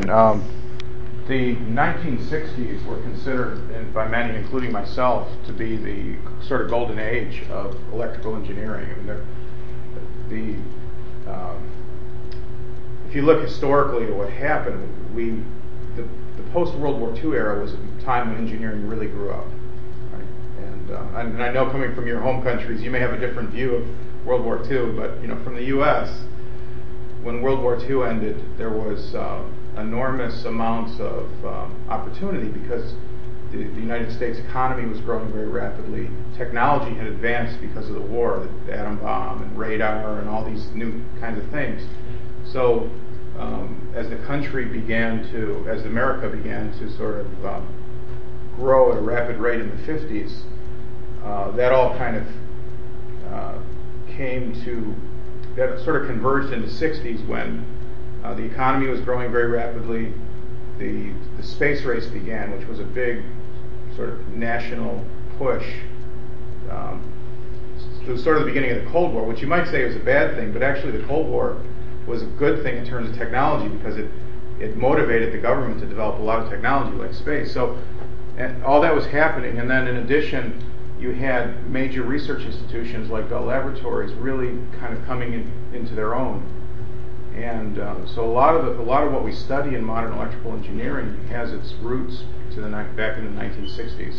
question. The 1960s were considered, and by many, including myself, to be the sort of golden age of electrical engineering. I mean, if you look historically at what happened, the post-World War II era was a time when engineering really grew up. Right? And I know, coming from your home countries, you may have a different view of World War II, but from the U.S., when World War II ended, there was enormous amounts of opportunity because the United States economy was growing very rapidly. Technology had advanced because of the war, the atom bomb and radar and all these new kinds of things. So as America began to sort of grow at a rapid rate in the 50s, that all kind of that sort of converged in the 60s when the economy was growing very rapidly. The space race began, which was a big sort of national push. It was sort of the beginning of the Cold War, which you might say was a bad thing, but actually the Cold War was a good thing in terms of technology because it motivated the government to develop a lot of technology like space. So and all that was happening, and then in addition, you had major research institutions like Bell Laboratories really kind of coming into their own. And so a lot of what we study in modern electrical engineering has its roots back in the 1960s.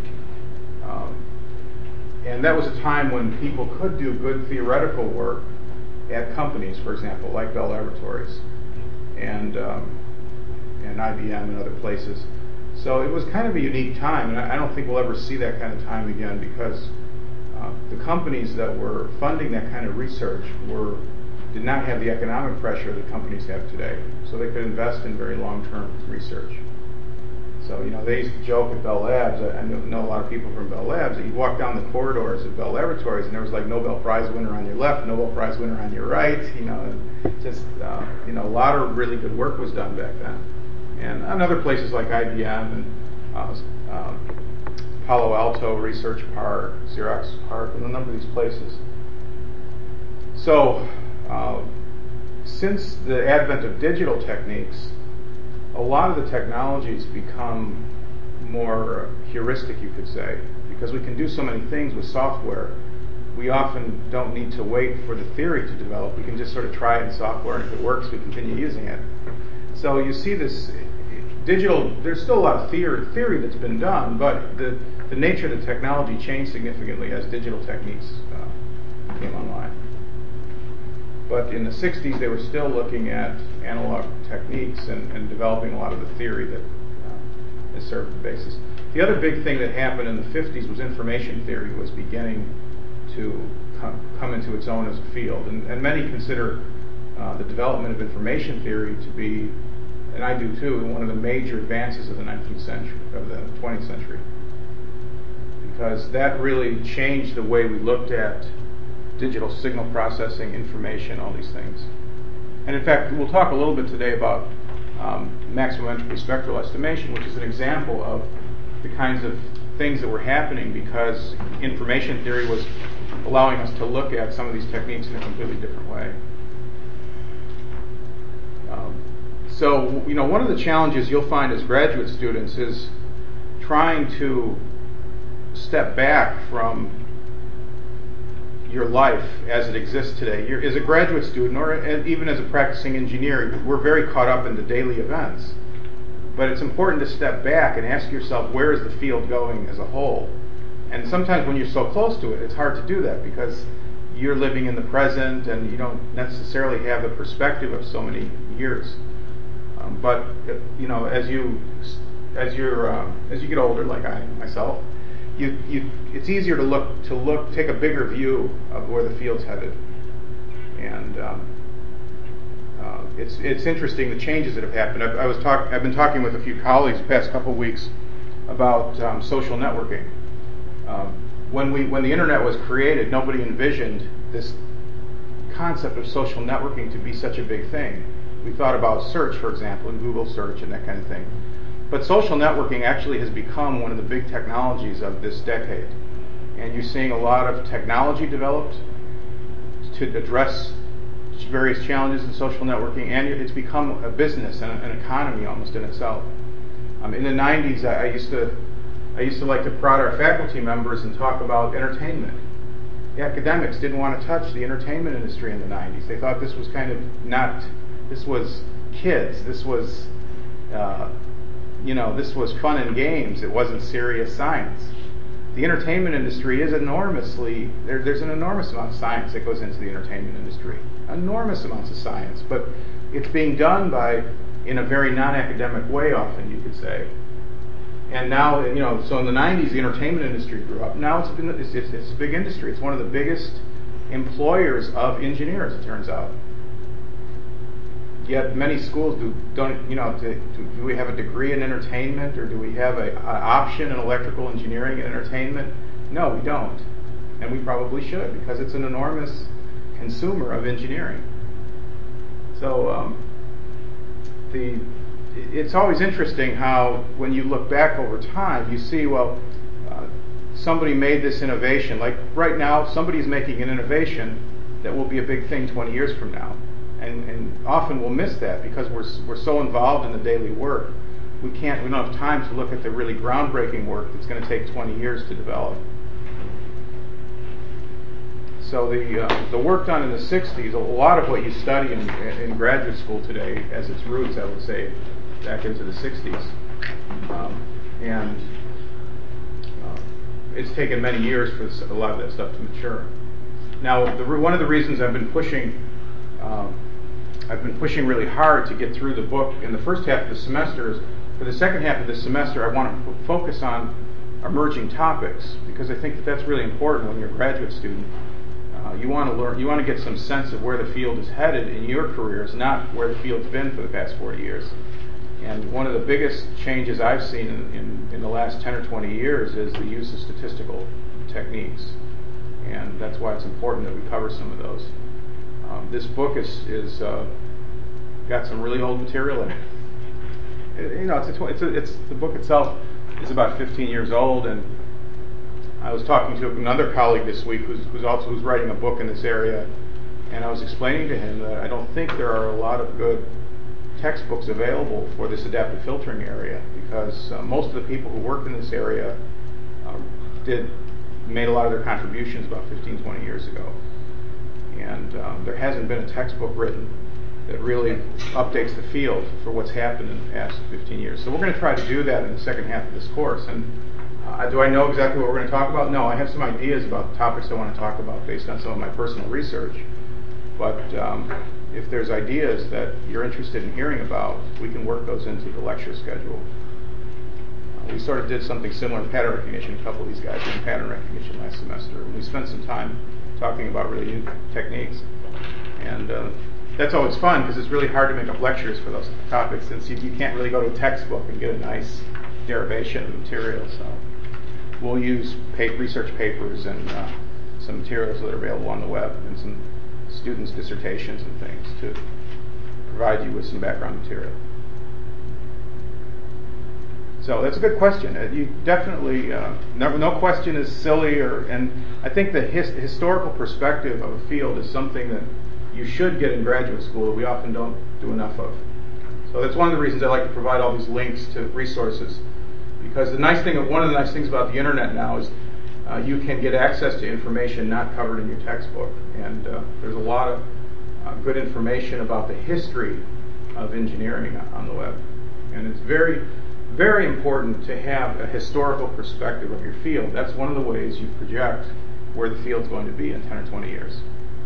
And that was a time when people could do good theoretical work at companies, for example, like Bell Laboratories and IBM and other places. So it was kind of a unique time, and I don't think we'll ever see that kind of time again because the companies that were funding that kind of research did not have the economic pressure that companies have today, so they could invest in very long-term research. So they used to joke at Bell Labs. I know a lot of people from Bell Labs that you walk down the corridors of Bell Laboratories and there was like Nobel Prize winner on your left, Nobel Prize winner on your right. A lot of really good work was done back then. And other places like IBM and Palo Alto Research Park, Xerox Park, and a number of these places. So since the advent of digital techniques, a lot of the technologies become more heuristic, you could say, because we can do so many things with software. We often don't need to wait for the theory to develop. We can just sort of try it in software, and if it works, we continue using it. So you see this digital, there's still a lot of theory that's been done, but the nature of the technology changed significantly as digital techniques came online. But in the 60s, they were still looking at analog techniques and developing a lot of the theory that has served the basis. The other big thing that happened in the 50s was information theory was beginning to come into its own as a field. And many consider the development of information theory to be, and I do too, one of the major advances of the 19th century, of the 20th century. Because that really changed the way we looked at digital signal processing, information, all these things. And in fact, we'll talk a little bit today about maximum entropy spectral estimation, which is an example of the kinds of things that were happening because information theory was allowing us to look at some of these techniques in a completely different way. So, one of the challenges you'll find as graduate students is trying to step back from your life as it exists today. As a graduate student, or even as a practicing engineer, we're very caught up in the daily events. But it's important to step back and ask yourself, where is the field going as a whole? And sometimes when you're so close to it, it's hard to do that because you're living in the present and you don't necessarily have the perspective of so many years. But as you get older, like I myself, it's easier to take a bigger view of where the field's headed, and it's interesting the changes that have happened. I've been talking with a few colleagues the past couple of weeks about social networking. When the internet was created, nobody envisioned this concept of social networking to be such a big thing. We thought about search, for example, and Google search and that kind of thing. But social networking actually has become one of the big technologies of this decade. And you're seeing a lot of technology developed to address various challenges in social networking, and it's become a business and an economy almost in itself. In the 90s, I used to like to prod our faculty members and talk about entertainment. The academics didn't want to touch the entertainment industry in the 90s. They thought this was kind of not, this was kids, this was, this was fun and games, it wasn't serious science. The entertainment industry is enormously, there's an enormous amount of science that goes into the entertainment industry. Enormous amounts of science, but it's being done in a very non-academic way often, you could say. And now, so in the 90s, the entertainment industry grew up. Now it's a big industry. It's one of the biggest employers of engineers, it turns out. Yet many schools do we have a degree in entertainment, or do we have an option in electrical engineering and entertainment? No, we don't. And we probably should, because it's an enormous consumer of engineering. So it's always interesting how, when you look back over time, you see, somebody made this innovation. Like right now, somebody's making an innovation that will be a big thing 20 years from now. And often we'll miss that because we're so involved in the daily work. We don't have time to look at the really groundbreaking work that's going to take 20 years to develop. So the work done in the 60s, a lot of what you study in graduate school today has its roots, I would say, back into the 60s. And it's taken many years for a lot of that stuff to mature. Now, one of the reasons I've been pushing really hard to get through the book in the first half of the semester is, for the second half of the semester, I want to focus on emerging topics, because I think that's really important when you're a graduate student. You want to learn, you want to get some sense of where the field is headed in your careers, not where the field's been for the past 40 years. And one of the biggest changes I've seen in the last 10 or 20 years is the use of statistical techniques. And that's why it's important that we cover some of those. This book is got some really old material in it. The book itself is about 15 years old, and I was talking to another colleague this week who's writing a book in this area, and I was explaining to him that I don't think there are a lot of good textbooks available for this adaptive filtering area, because most of the people who work in this area made a lot of their contributions about 15, 20 years ago. And there hasn't been a textbook written that really updates the field for what's happened in the past 15 years. So we're going to try to do that in the second half of this course. And do I know exactly what we're going to talk about? No, I have some ideas about topics I want to talk about based on some of my personal research. But if there's ideas that you're interested in hearing about, we can work those into the lecture schedule. We sort of did something similar in pattern recognition. A couple of these guys did pattern recognition last semester. And we spent some time talking about really new techniques. And that's always fun, because it's really hard to make up lectures for those topics, since you can't really go to a textbook and get a nice derivation of the material. So we'll use research papers and some materials that are available on the web, and some students' dissertations and things to provide you with some background material. So that's a good question. You definitely, no question is silly, and I think the historical perspective of a field is something that you should get in graduate school that we often don't do enough of. So that's one of the reasons I like to provide all these links to resources, because one of the nice things about the internet now is you can get access to information not covered in your textbook, and there's a lot of good information about the history of engineering on the web, and it's very, very important to have a historical perspective of your field. That's one of the ways you project where the field's going to be in 10 or 20 years.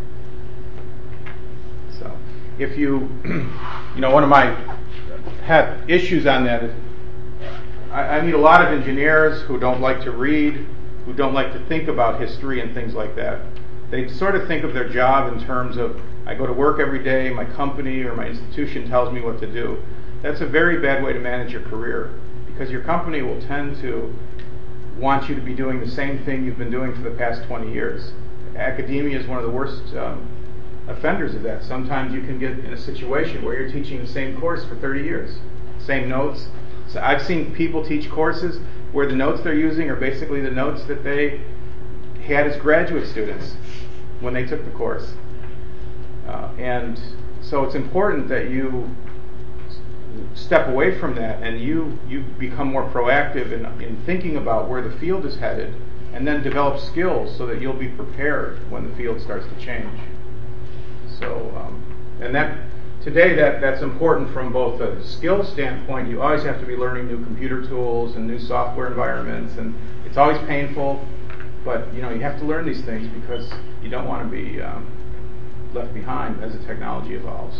So, if one of my pet issues on that is I meet a lot of engineers who don't like to read, who don't like to think about history and things like that. They sort of think of their job in terms of, I go to work every day, my company or my institution tells me what to do. That's a very bad way to manage your career, because your company will tend to want you to be doing the same thing you've been doing for the past 20 years. Academia is one of the worst offenders of that. Sometimes you can get in a situation where you're teaching the same course for 30 years, same notes. So I've seen people teach courses where the notes they're using are basically the notes that they had as graduate students when they took the course. And so it's important that you step away from that and you become more proactive in thinking about where the field is headed, and then develop skills so that you'll be prepared when the field starts to change. So, and that's important from both a skill standpoint. You always have to be learning new computer tools and new software environments, and it's always painful, but you have to learn these things because you don't want to be left behind as the technology evolves.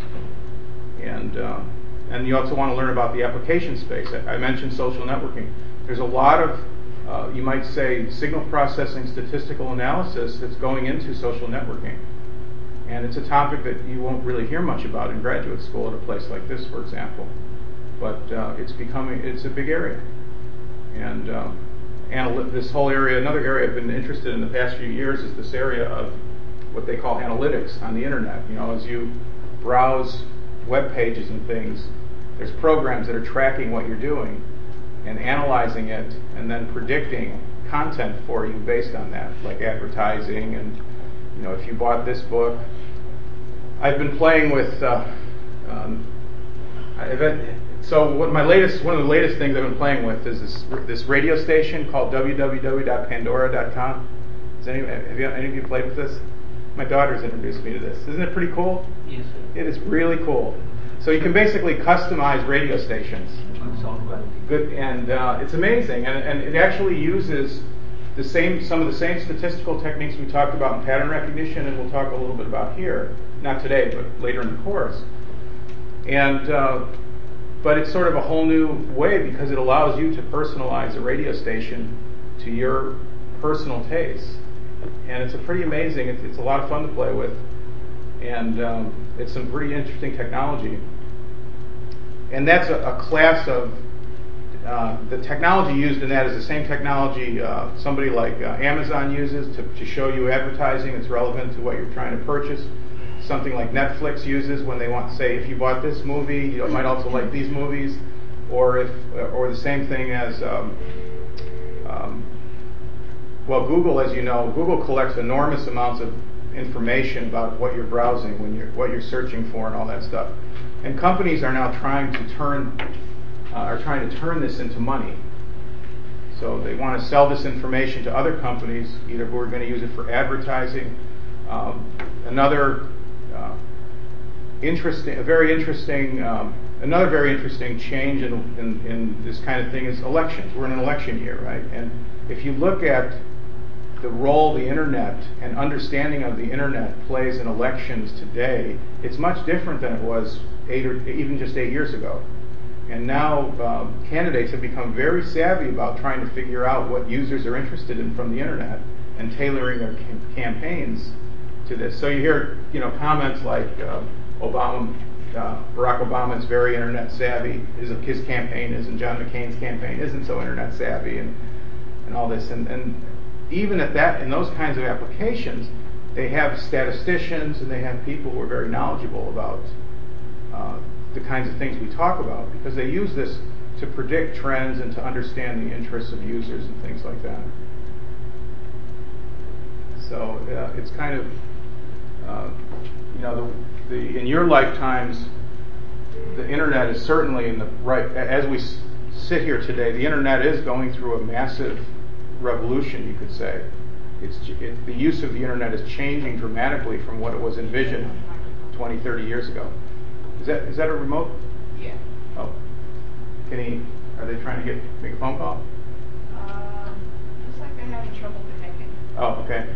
And you also want to learn about the application space. I mentioned social networking. There's a lot of, you might say, signal processing, statistical analysis that's going into social networking. And it's a topic that you won't really hear much about in graduate school at a place like this, for example. But it's a big area. And this whole area, another area I've been interested in the past few years is this area of what they call analytics on the internet. As you browse web pages and things, there's programs that are tracking what you're doing and analyzing it and then predicting content for you based on that, like advertising. And if you bought this book, I've been playing with so one of the latest things I've been playing with is this radio station called www.pandora.com. Have any of you played with this? My daughter's introduced me to this. Isn't it pretty cool? Yes, sir. It is really cool. So you can basically customize radio stations. Good, and it's amazing, and it actually uses some of the same statistical techniques we talked about in pattern recognition, and we'll talk a little bit about here, not today, but later in the course. And but it's sort of a whole new way because it allows you to personalize a radio station to your personal tastes, and it's a pretty amazing. It's a lot of fun to play with, and it's some pretty interesting technology. And that's a class of the technology used in that is the same technology somebody like Amazon uses to show you advertising that's relevant to what you're trying to purchase. Something like Netflix uses when they want to say, if you bought this movie, you might also like these movies, or the same thing as Google, as you know, Google collects enormous amounts of information about what you're browsing, what you're searching for, and all that stuff. And companies are now trying to turn this into money. So they want to sell this information to other companies, either who are going to use it for advertising. Another very interesting change in this kind of thing is elections. We're in an election year, right? And if you look at the role the internet and understanding of the internet plays in elections today, it's much different than it was even just 8 years ago. And now candidates have become very savvy about trying to figure out what users are interested in from the internet and tailoring their campaigns to this. So you hear comments like Barack Obama is very internet savvy. His campaign is, and John McCain's campaign isn't so internet savvy, and all this. And even in those kinds of applications, they have statisticians and they have people who are very knowledgeable about the kinds of things we talk about, because they use this to predict trends and to understand the interests of users and things like that. So it's kind of in your lifetimes, the internet is certainly in the right. As we sit here today, the internet is going through a massive revolution, you could say. The use of the internet is changing dramatically from what it was envisioned 20, 30 years ago. Is that a remote? Yeah. Oh. Are they trying to make a phone call? Looks like they're having trouble connecting. Oh, okay.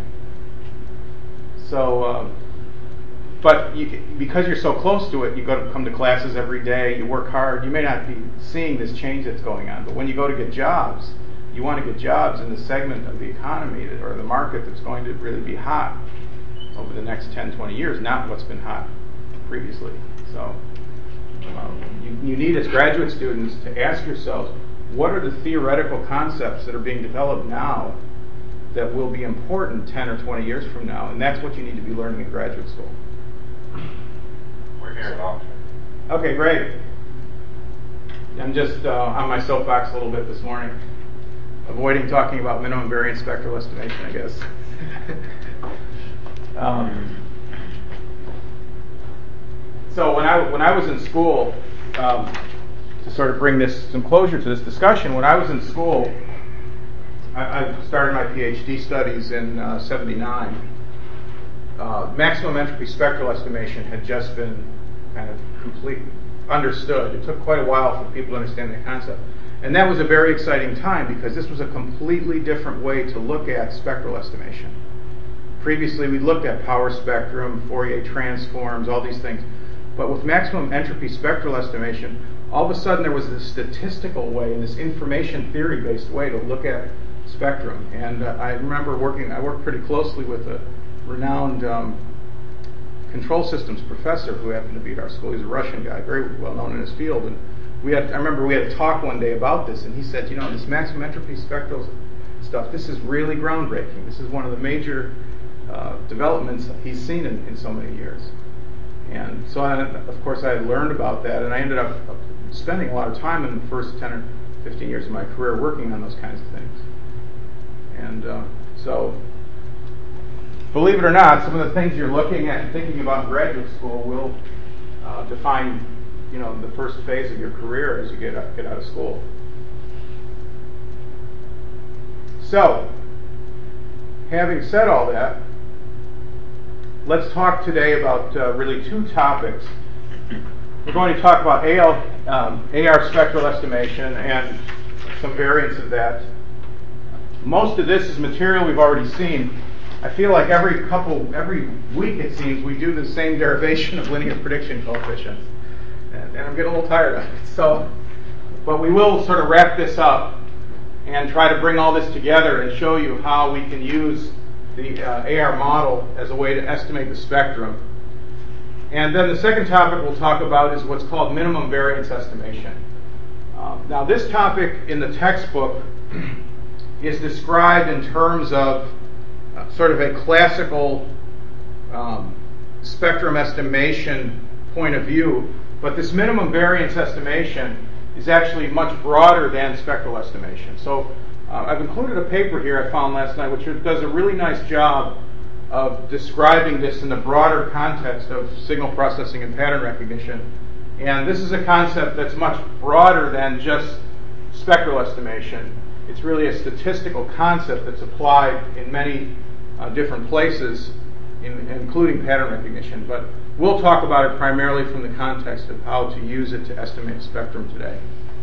So, but because you're so close to it, you come to classes every day, you work hard, you may not be seeing this change that's going on, but when you go to get jobs, you want to get jobs in the segment of the economy or the market that's going to really be hot over the next 10, 20 years, not what's been hot previously. So you need, as graduate students, to ask yourselves, what are the theoretical concepts that are being developed now that will be important 10 or 20 years from now? And that's what you need to be learning in graduate school. We're here at Oxford. Okay, great. I'm just on my soapbox a little bit this morning, avoiding talking about minimum variance spectral estimation, I guess. So when I was in school, to sort of bring some closure to this discussion, when I was in school, I started my PhD studies in '79. Maximum entropy spectral estimation had just been kind of completely understood. It took quite a while for people to understand the concept. And that was a very exciting time because this was a completely different way to look at spectral estimation. Previously, we looked at power spectrum, Fourier transforms, all these things. But with maximum entropy spectral estimation, all of a sudden there was this statistical way and this information theory-based way to look at spectrum. And I remember I worked pretty closely with a renowned control systems professor who happened to be at our school. He's a Russian guy, very well known in his field. And I remember we had a talk one day about this, and he said, this maximum entropy spectral stuff, this is really groundbreaking. This is one of the major developments he's seen in so many years. And so, of course, I learned about that, and I ended up spending a lot of time in the first 10 or 15 years of my career working on those kinds of things. And so, believe it or not, some of the things you're looking at and thinking about in graduate school will define, the first phase of your career as you get out of school. So, having said all that, let's talk today about really two topics. We're going to talk about AR spectral estimation and some variants of that. Most of this is material we've already seen. I feel like every week it seems we do the same derivation of linear prediction coefficients, and I'm getting a little tired of it. But we will sort of wrap this up and try to bring all this together and show you how we can use the AR model as a way to estimate the spectrum. And then the second topic we'll talk about is what's called minimum variance estimation. Now this topic in the textbook is described in terms of sort of a classical spectrum estimation point of view, but this minimum variance estimation is actually much broader than spectral estimation. So I've included a paper here I found last night which does a really nice job of describing this in the broader context of signal processing and pattern recognition. And this is a concept that's much broader than just spectral estimation. It's really a statistical concept that's applied in many different places, including pattern recognition. But we'll talk about it primarily from the context of how to use it to estimate spectrum today.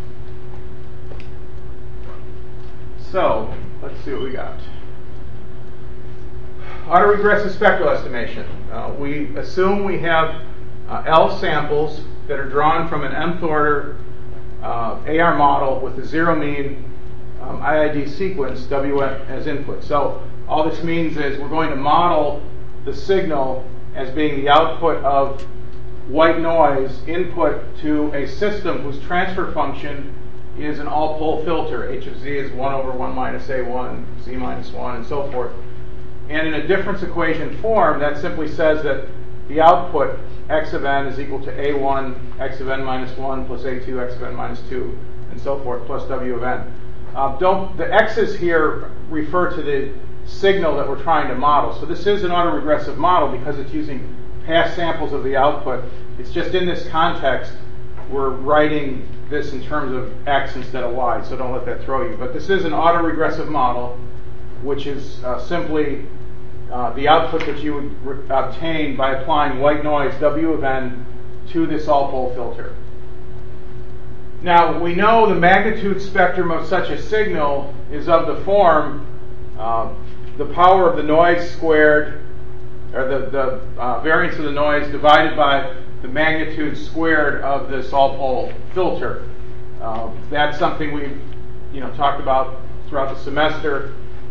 So, let's see what we got. Autoregressive spectral estimation. We assume we have L samples that are drawn from an nth order AR model with a zero mean IID sequence, W as input. So all this means is we're going to model the signal as being the output of white noise input to a system whose transfer function is an all-pole filter. H of z is 1 over 1 minus a1, z minus 1, and so forth. And in a difference equation form, that simply says that the output x of n is equal to a1 x of n minus 1 plus a2 x of n minus 2, and so forth, plus w of n. The x's here refer to the signal that we're trying to model. So this is an autoregressive model because it's using past samples of the output. It's just in this context we're writing this in terms of x instead of y, so don't let that throw you. But this is an autoregressive model, which is simply the output that you would obtain by applying white noise W of n to this all-pole filter. Now, we know the magnitude spectrum of such a signal is of the form the power of the noise squared, or the variance of the noise divided by the magnitude squared of this all-pole filter. That's something we've talked about throughout the semester.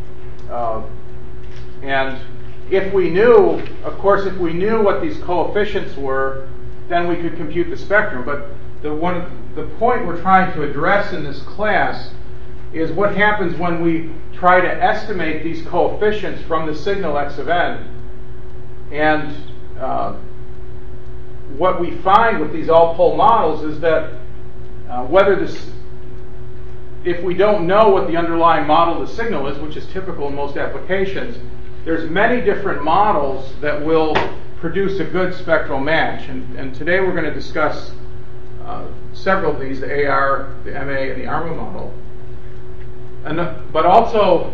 And if we knew what these coefficients were, then we could compute the spectrum. But the point we're trying to address in this class is what happens when we try to estimate these coefficients from the signal x of n. And what we find with these all-pole models is that if we don't know what the underlying model of the signal is, which is typical in most applications, there's many different models that will produce a good spectral match. And today we're going to discuss several of these, the AR, the MA, and the ARMA model. But also,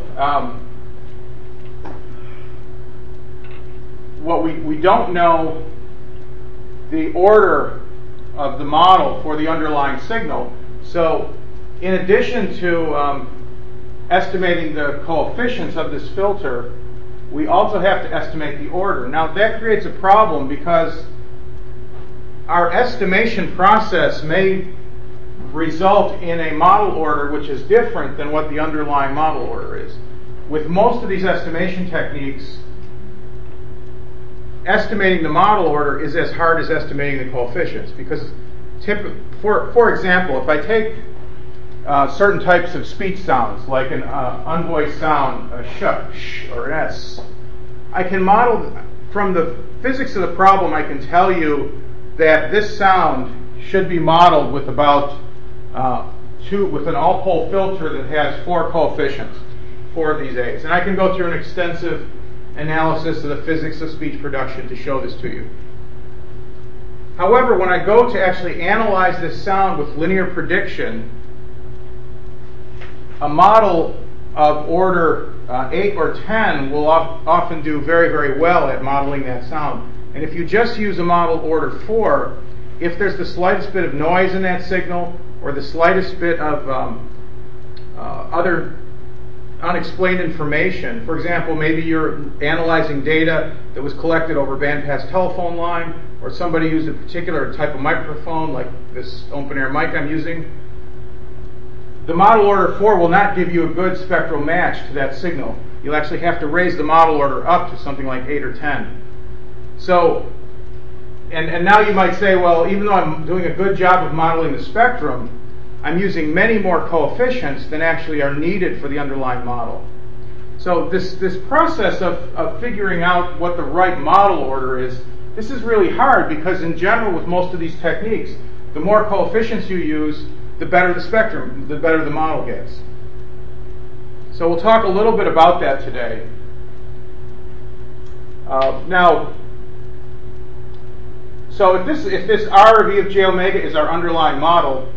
what we don't know the order of the model for the underlying signal. So in addition to estimating the coefficients of this filter, we also have to estimate the order. Now that creates a problem because our estimation process may result in a model order which is different than what the underlying model order is. With most of these estimation techniques, estimating the model order is as hard as estimating the coefficients, because for example, if I take certain types of speech sounds, like an unvoiced sound, a sh or an s, I can model from the physics of the problem. I can tell you that this sound should be modeled with about with an all-pole filter that has 4 coefficients, 4 of these A's, and I can go through an extensive analysis of the physics of speech production to show this to you. However, when I go to actually analyze this sound with linear prediction, a model of order 8 or 10 will often do very, very well at modeling that sound. And if you just use a model order 4, if there's the slightest bit of noise in that signal or the slightest bit of other unexplained information, for example, maybe you're analyzing data that was collected over bandpass telephone line, or somebody used a particular type of microphone like this open air mic I'm using, the model order 4 will not give you a good spectral match to that signal. You'll actually have to raise the model order up to something like 8 or 10. So, and now you might say, well, even though I'm doing a good job of modeling the spectrum, I'm using many more coefficients than actually are needed for the underlying model. So this process of figuring out what the right model order is, this is really hard, because in general with most of these techniques, the more coefficients you use, the better the spectrum, the better the model gets. So we'll talk a little bit about that today. So if this R of E of j omega is our underlying model,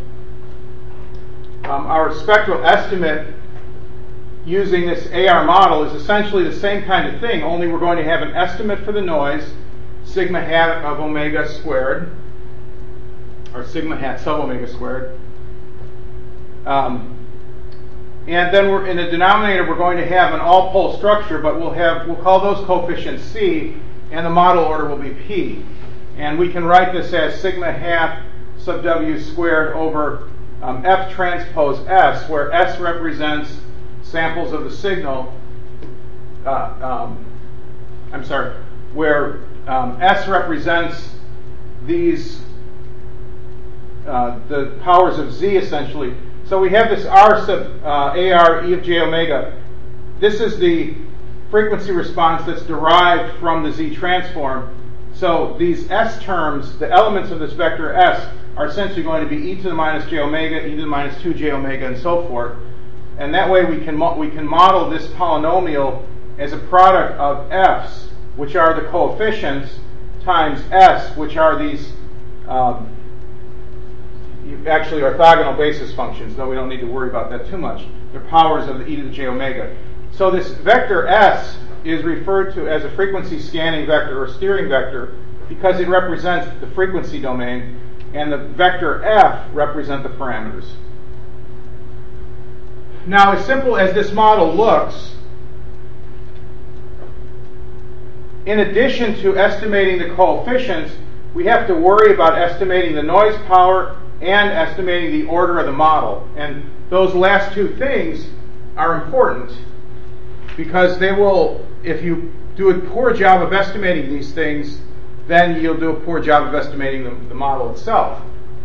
our spectral estimate using this AR model is essentially the same kind of thing, only we're going to have an estimate for the noise, sigma hat of omega squared, or sigma hat sub omega squared. And then in the denominator we're going to have an all-pole structure, but we'll call those coefficients C, and the model order will be P. And we can write this as sigma hat sub W squared over F transpose S, where S represents samples of the signal. Where S represents these the powers of Z essentially. So we have this R sub AR E of j omega. This is the frequency response that's derived from the Z transform. So these S terms, the elements of this vector S, are essentially going to be e to the minus j omega, e to the minus 2 j omega, and so forth. And that way we can model this polynomial as a product of F's, which are the coefficients, times S, which are these actually orthogonal basis functions, though we don't need to worry about that too much. They're powers of the e to the j omega. So this vector S is referred to as a frequency scanning vector or steering vector because it represents the frequency domain, and the vector F represent the parameters. Now, as simple as this model looks, in addition to estimating the coefficients, we have to worry about estimating the noise power and estimating the order of the model. And those last two things are important because they will, if you do a poor job of estimating these things, then you'll do a poor job of estimating the model itself.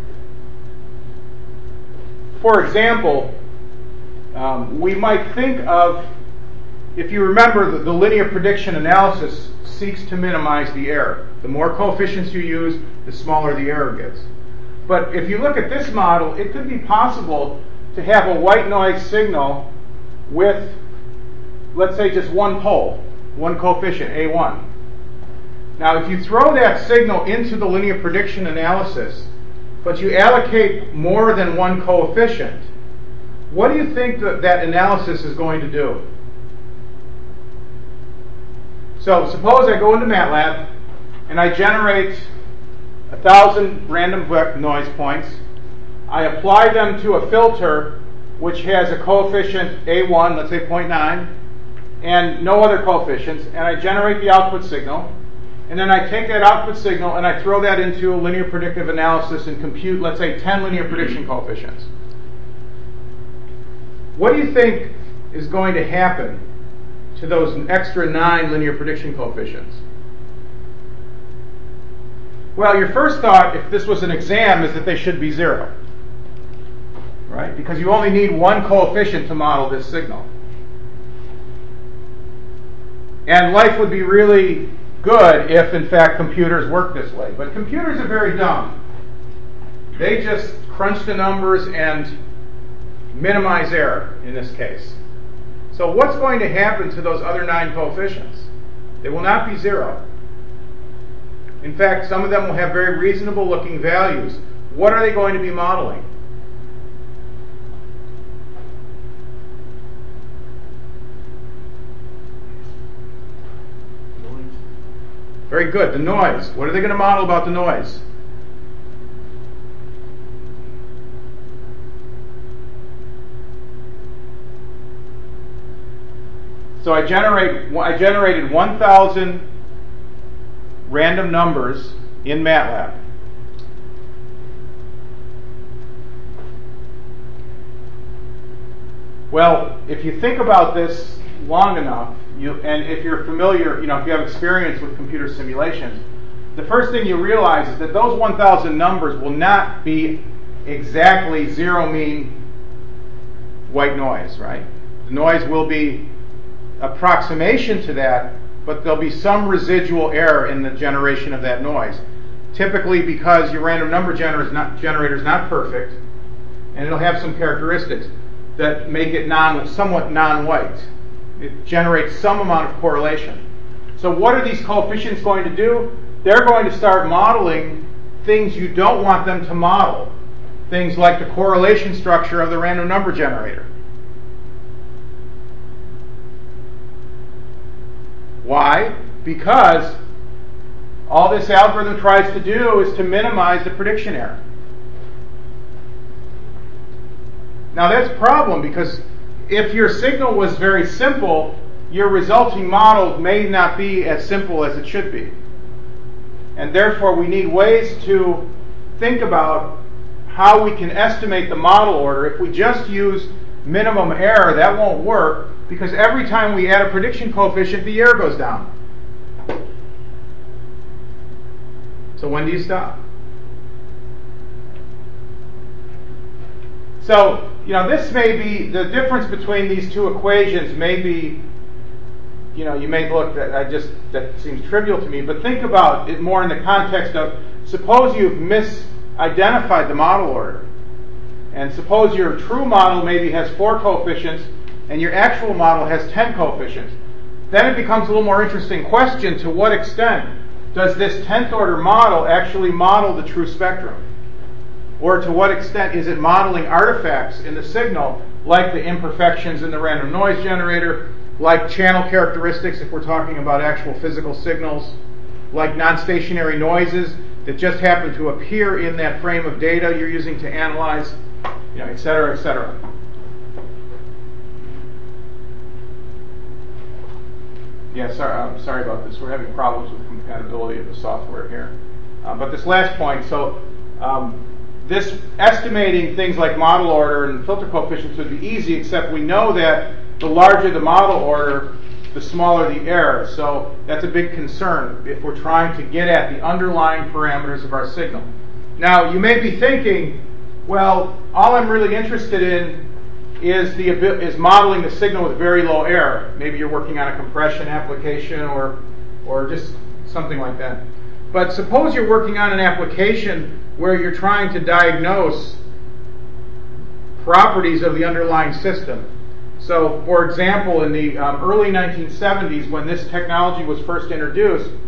For example, we might think of, if you remember, the linear prediction analysis seeks to minimize the error. The more coefficients you use, the smaller the error gets. But if you look at this model, it could be possible to have a white noise signal with, let's say, just one pole, one coefficient, A1. Now, if you throw that signal into the linear prediction analysis, but you allocate more than one coefficient, what do you think that analysis is going to do? So suppose I go into MATLAB and I generate 1,000 random noise points. I apply them to a filter which has a coefficient A1, let's say 0.9, and no other coefficients, and I generate the output signal. And then I take that output signal and I throw that into a linear predictive analysis and compute, let's say, 10 linear prediction coefficients. What do you think is going to happen to those extra 9 linear prediction coefficients? Well, your first thought, if this was an exam, is that they should be 0. Right? Because you only need one coefficient to model this signal. And life would be really good if, in fact, computers work this way. But computers are very dumb. They just crunch the numbers and minimize error in this case. So what's going to happen to those other 9 coefficients? They will not be 0. In fact, some of them will have very reasonable looking values. What are they going to be modeling? Very good. The noise. What are they going to model about the noise? So I generated 1,000 random numbers in MATLAB. Well, if you think about this long enough, and if you're familiar, if you have experience with computer simulations, the first thing you realize is that those 1,000 numbers will not be exactly zero mean white noise, right? The noise will be approximation to that, but there'll be some residual error in the generation of that noise. Typically because your random number generator is not perfect, and it'll have some characteristics that make it somewhat non-white. It generates some amount of correlation. So what are these coefficients going to do? They're going to start modeling things you don't want them to model. Things like the correlation structure of the random number generator. Why? Because all this algorithm tries to do is to minimize the prediction error. Now that's a problem, because if your signal was very simple, your resulting model may not be as simple as it should be. And therefore we need ways to think about how we can estimate the model order. If we just use minimum error, that won't work, because every time we add a prediction coefficient, the error goes down. So when do you stop? So, this may be, the difference between these two equations may be, you may look, that seems trivial to me, but think about it more in the context of, suppose you've misidentified the model order. And suppose your true model maybe has 4 coefficients, and your actual model has 10 coefficients. Then it becomes a little more interesting question: to what extent does this 10th order model actually model the true spectrum? Or to what extent is it modeling artifacts in the signal, like the imperfections in the random noise generator, like channel characteristics if we're talking about actual physical signals, like non-stationary noises that just happen to appear in that frame of data you're using to analyze, et cetera, et cetera. Yeah, sorry about this. We're having problems with compatibility of the software here. But this last point, this estimating things like model order and filter coefficients would be easy, except we know that the larger the model order, the smaller the error. So that's a big concern if we're trying to get at the underlying parameters of our signal. Now, you may be thinking, well, all I'm really interested in is modeling the signal with very low error. Maybe you're working on a compression application or just something like that. But suppose you're working on an application where you're trying to diagnose properties of the underlying system. So, for example, in the early 1970s, when this technology was first introduced,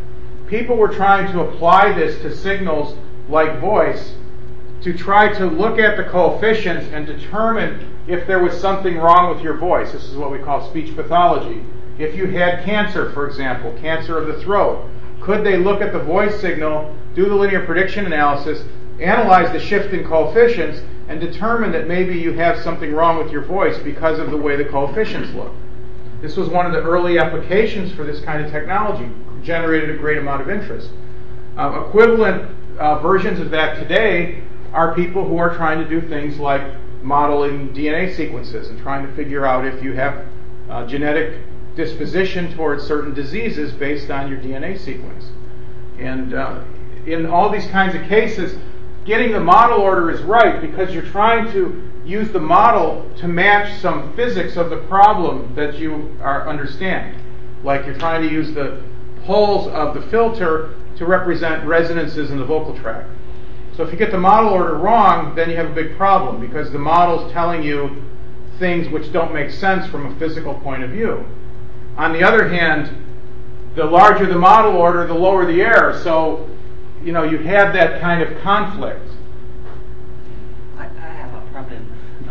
people were trying to apply this to signals like voice to try to look at the coefficients and determine if there was something wrong with your voice. This is what we call speech pathology. If you had cancer, for example, cancer of the throat, could they look at the voice signal, do the linear prediction analysis, analyze the shift in coefficients, and determine that maybe you have something wrong with your voice because of the way the coefficients look? This was one of the early applications for this kind of technology, generated a great amount of interest. Equivalent versions of that today are people who are trying to do things like modeling DNA sequences and trying to figure out if you have genetic disposition towards certain diseases based on your DNA sequence. And in all these kinds of cases, getting the model order is right because you're trying to use the model to match some physics of the problem that you understand. Like you're trying to use the poles of the filter to represent resonances in the vocal tract. So if you get the model order wrong, then you have a big problem because the model's telling you things which don't make sense from a physical point of view. On the other hand, the larger the model order, the lower the error. So, you have that kind of conflict. I have a problem.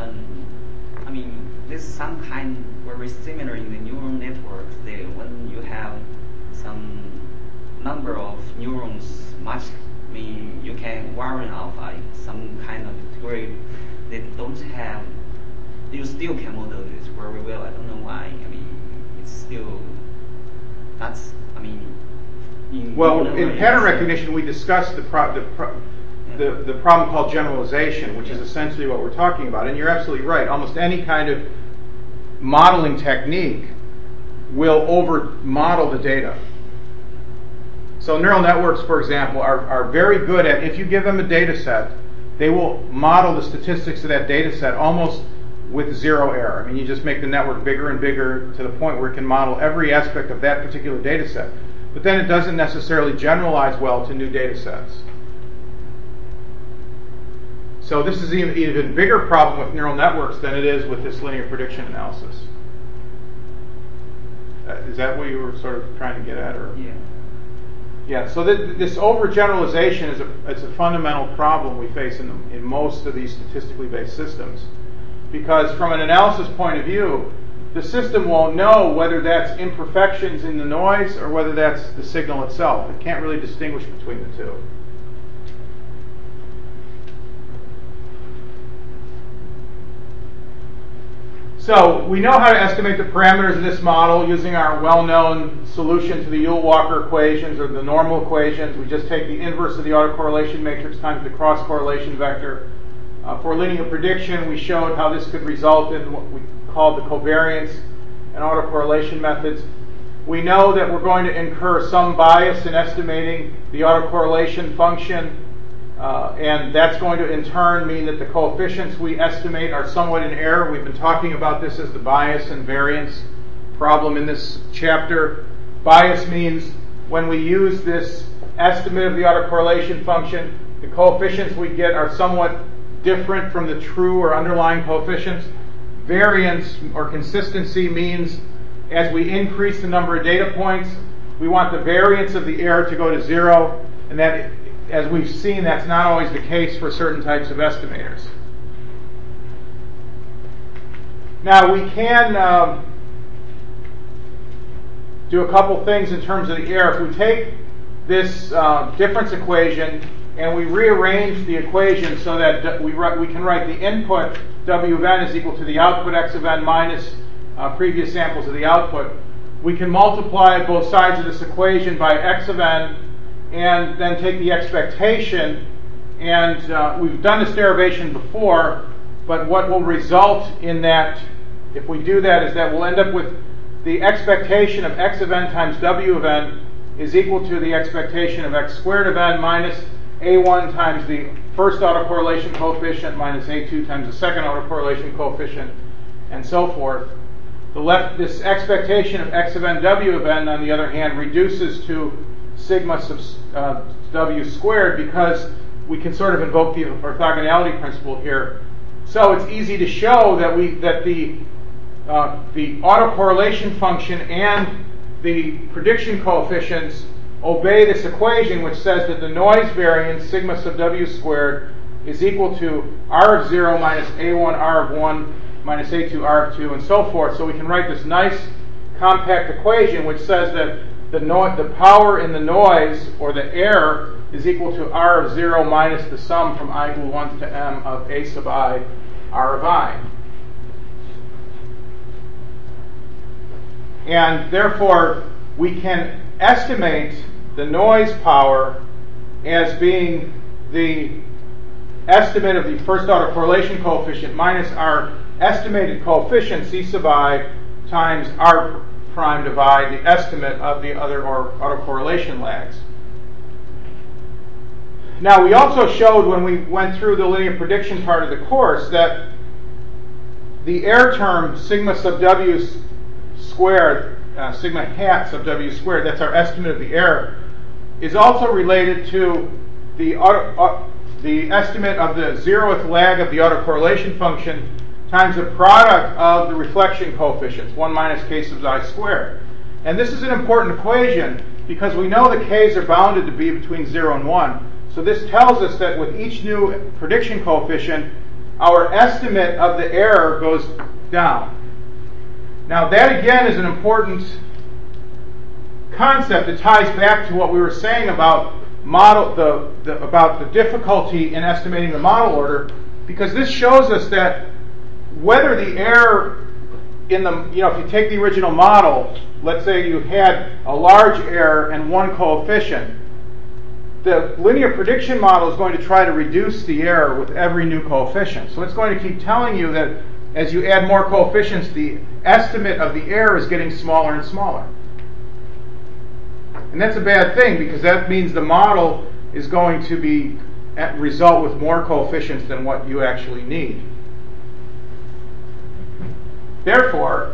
This is some kind very similar in the neural networks. When you have some number of neurons, you can vary out some kind of degree. They don't have. You still can model this very well. I don't know why. It's still. That's. In pattern recognition, we discussed the problem called generalization, which is essentially what we're talking about. And you're absolutely right. Almost any kind of modeling technique will over-model the data. So neural networks, for example, are very good at, if you give them a data set, they will model the statistics of that data set almost with zero error. You just make the network bigger and bigger to the point where it can model every aspect of that particular data set. But then it doesn't necessarily generalize well to new data sets. So this is an even bigger problem with neural networks than it is with this linear prediction analysis. Is that what you were sort of trying to get at? Or? Yeah. Yeah, so this overgeneralization is a fundamental problem we face in most of these statistically based systems. Because from an analysis point of view, the system won't know whether that's imperfections in the noise or whether that's the signal itself. It can't really distinguish between the two. So we know how to estimate the parameters of this model using our well-known solution to the Yule-Walker equations or the normal equations. We just take the inverse of the autocorrelation matrix times the cross-correlation vector. For linear prediction, we showed how this could result in what we call the covariance and autocorrelation methods. We know that we're going to incur some bias in estimating the autocorrelation function, and that's going to in turn mean that the coefficients we estimate are somewhat in error. We've been talking about this as the bias and variance problem in this chapter. Bias means when we use this estimate of the autocorrelation function, the coefficients we get are somewhat different from the true or underlying coefficients. Variance or consistency means as we increase the number of data points, we want the variance of the error to go to zero, and that, as we've seen, that's not always the case for certain types of estimators. Now we can do a couple things in terms of the error. If we take this difference equation and we rearrange the equation so that we can write the input W of n is equal to the output x of n minus previous samples of the output, we can multiply both sides of this equation by x of n and then take the expectation, and we've done this derivation before, but what will result in that, if we do that, is that we'll end up with the expectation of x of n times W of n is equal to the expectation of x squared of n minus a1 times the first autocorrelation coefficient minus a2 times the second autocorrelation coefficient, and so forth. This expectation of x of n W of n, on the other hand, reduces to sigma sub w squared because we can sort of invoke the orthogonality principle here. So it's easy to show that the autocorrelation function and the prediction coefficients obey this equation, which says that the noise variance, sigma sub w squared, is equal to r of 0 minus a1 r of 1 minus a2 r of 2, and so forth. So we can write this nice compact equation which says that the power in the noise, or the error, is equal to r of 0 minus the sum from I equal 1 to m of a sub I r of I. And therefore, we can estimate the noise power as being the estimate of the first order correlation coefficient minus our estimated coefficient C sub I times R prime divide the estimate of the other autocorrelation lags. Now, we also showed when we went through the linear prediction part of the course that the error term sigma sub w squared, sigma hat sub w squared, that's our estimate of the error, is also related to the estimate of the zeroth lag of the autocorrelation function times the product of the reflection coefficients, 1 minus k sub I squared. And this is an important equation because we know the k's are bounded to be between 0 and 1. So this tells us that with each new prediction coefficient, our estimate of the error goes down. Now that again is an important concept that ties back to what we were saying about about the difficulty in estimating the model order, because this shows us that whether the error in the, if you take the original model, let's say you had a large error and one coefficient, the linear prediction model is going to try to reduce the error with every new coefficient. So it's going to keep telling you that as you add more coefficients, the estimate of the error is getting smaller and smaller. And that's a bad thing, because that means the model is going to result with more coefficients than what you actually need. Therefore,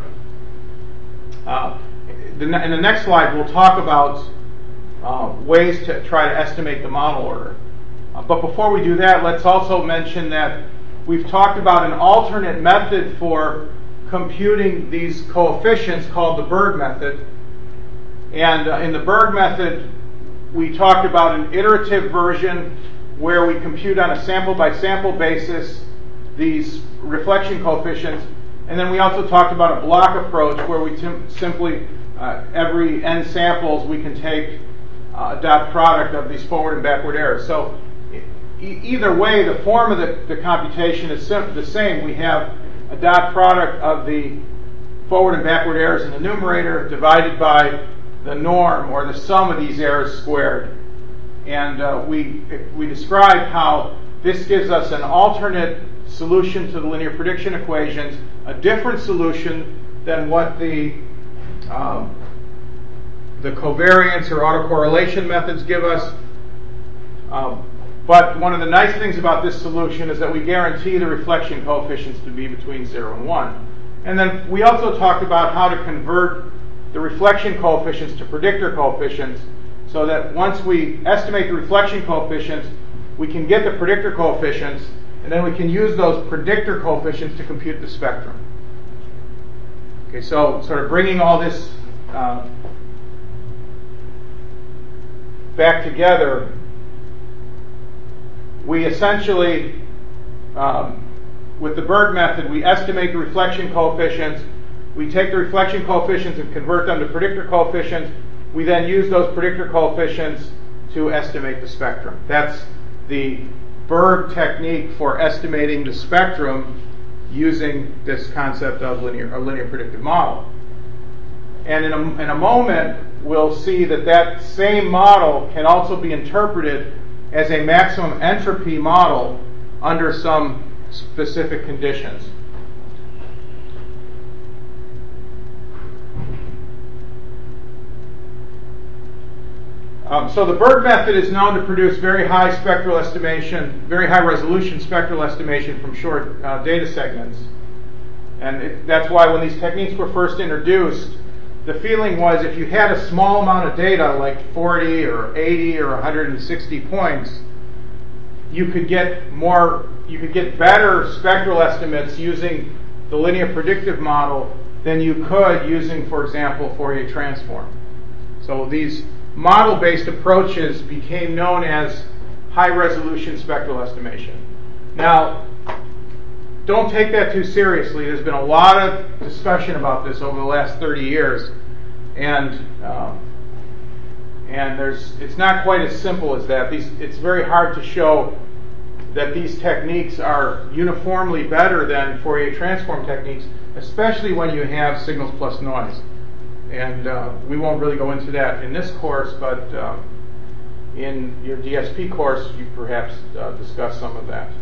in the next slide, we'll talk about ways to try to estimate the model order. But before we do that, let's also mention that we've talked about an alternate method for computing these coefficients called the Berg method. And in the Berg method, we talked about an iterative version where we compute on a sample-by-sample basis these reflection coefficients. And then we also talked about a block approach where we simply, every n samples, we can take a dot product of these forward and backward errors. So either way, the form of the computation is the same. We have a dot product of the forward and backward errors in the numerator divided by the norm, or the sum of these errors squared. And we described how this gives us an alternate solution to the linear prediction equations, a different solution than what the covariance or autocorrelation methods give us. But one of the nice things about this solution is that we guarantee the reflection coefficients to be between 0 and 1. And then we also talked about how to convert the reflection coefficients to predictor coefficients, so that once we estimate the reflection coefficients, we can get the predictor coefficients, and then we can use those predictor coefficients to compute the spectrum. Okay, so sort of bringing all this back together, we essentially, with the Berg method, we estimate the reflection coefficients. We take the reflection coefficients and convert them to predictor coefficients. We then use those predictor coefficients to estimate the spectrum. That's the Berg technique for estimating the spectrum using this concept of a linear predictive model. And in a moment, we'll see that same model can also be interpreted as a maximum entropy model under some specific conditions. So the Berg method is known to produce very high spectral estimation, very high resolution spectral estimation from short data segments. And that's why when these techniques were first introduced, the feeling was if you had a small amount of data, like 40 or 80 or 160 points, you could get better spectral estimates using the linear predictive model than you could using, for example, Fourier transform. So these model-based approaches became known as high-resolution spectral estimation. Now, don't take that too seriously. There's been a lot of discussion about this over the last 30 years, and it's not quite as simple as that. It's very hard to show that these techniques are uniformly better than Fourier transform techniques, especially when you have signals plus noise. And we won't really go into that in this course, but in your DSP course, you perhaps discuss some of that.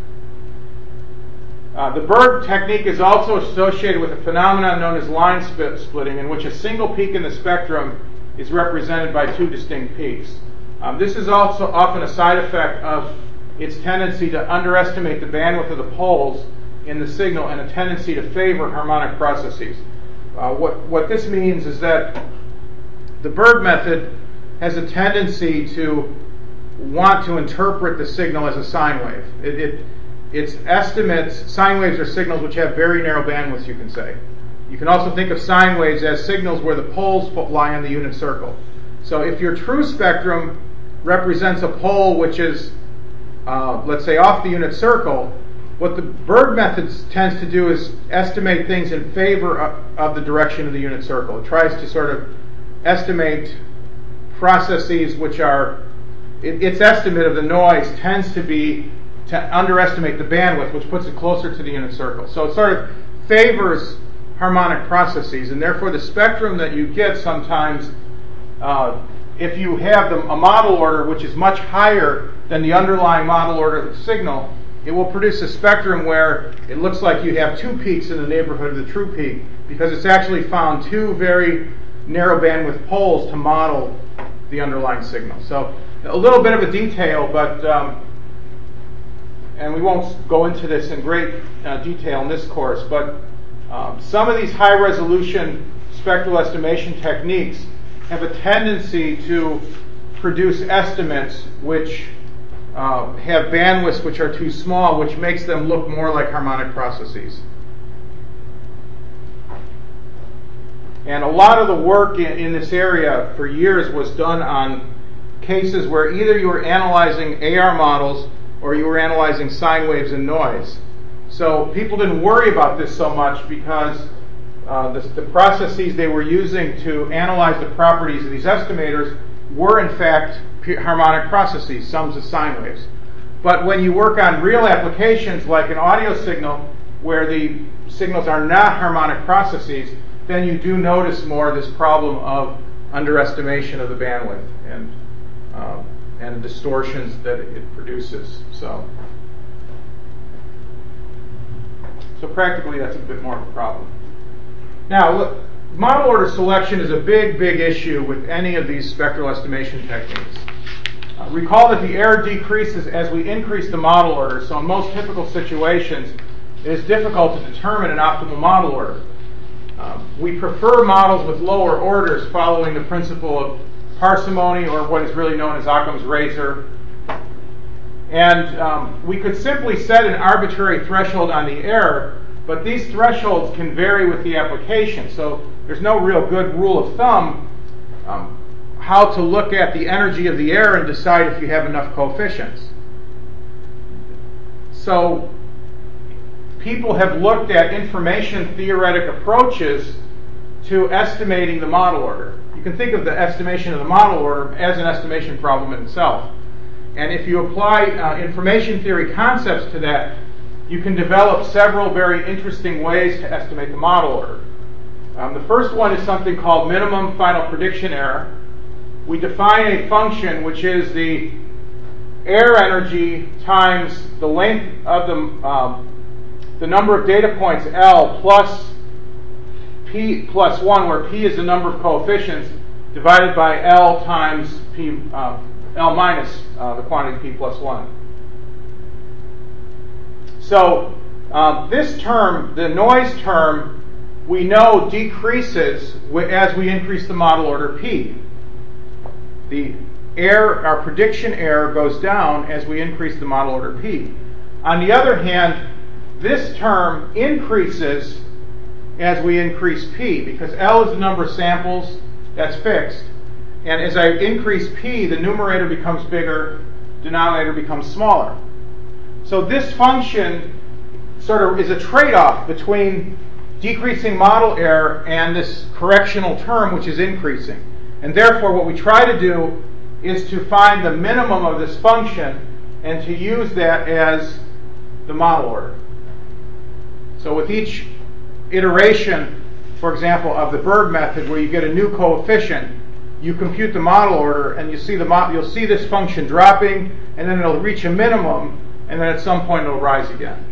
The Berg technique is also associated with a phenomenon known as line splitting, in which a single peak in the spectrum is represented by two distinct peaks. This is also often a side effect of its tendency to underestimate the bandwidth of the poles in the signal and a tendency to favor harmonic processes. What this means is that the Berg method has a tendency to want to interpret the signal as a sine wave. Its estimates, sine waves are signals which have very narrow bandwidths, you can say. You can also think of sine waves as signals where the poles lie on the unit circle. So if your true spectrum represents a pole which is, let's say, off the unit circle, what the Berg method tends to do is estimate things in favor of the direction of the unit circle. It tries to sort of estimate processes which are, its estimate of the noise tends to be to underestimate the bandwidth, which puts it closer to the unit circle. So it sort of favors harmonic processes, and therefore the spectrum that you get sometimes, if you have a model order which is much higher than the underlying model order of the signal, it will produce a spectrum where it looks like you have two peaks in the neighborhood of the true peak, because it's actually found two very narrow bandwidth poles to model the underlying signal. So a little bit of a detail, but and we won't go into this in great detail in this course, but some of these high-resolution spectral estimation techniques have a tendency to produce estimates which have bandwidths which are too small, which makes them look more like harmonic processes. And a lot of the work in this area for years was done on cases where either you were analyzing AR models or you were analyzing sine waves and noise. So people didn't worry about this so much because the processes they were using to analyze the properties of these estimators were in fact harmonic processes, sums of sine waves. But when you work on real applications like an audio signal where the signals are not harmonic processes, then you do notice more this problem of underestimation of the bandwidth and distortions that it produces. So practically that's a bit more of a problem. Now, look, model order selection is a big, big issue with any of these spectral estimation techniques. Recall that the error decreases as we increase the model order, so in most typical situations, it is difficult to determine an optimal model order. We prefer models with lower orders following the principle of parsimony, or what is really known as Occam's razor. And we could simply set an arbitrary threshold on the error, but these thresholds can vary with the application. So there's no real good rule of thumb how to look at the energy of the error and decide if you have enough coefficients. So people have looked at information theoretic approaches to estimating the model order. You can think of the estimation of the model order as an estimation problem in itself. And if you apply information theory concepts to that, you can develop several very interesting ways to estimate the model order. The first one is something called minimum final prediction error. We define a function which is the error energy times the length of the number of data points L plus P plus 1, where P is the number of coefficients, divided by L times P, L minus the quantity P plus 1. So this term, the noise term, we know decreases as we increase the model order P. The error, our prediction error, goes down as we increase the model order P. On the other hand, this term increases as we increase P, because L is the number of samples that's fixed, And as I increase p, the numerator becomes bigger, denominator becomes smaller. So this function sort of is a trade-off between decreasing model error and this correctional term, which is increasing. And therefore, what we try to do is to find the minimum of this function and to use that as the model order. So with each iteration, for example, of the Berg method, where you get a new coefficient, you compute the model order, and you see you'll see this function dropping, and then it'll reach a minimum, and then at some point it'll rise again.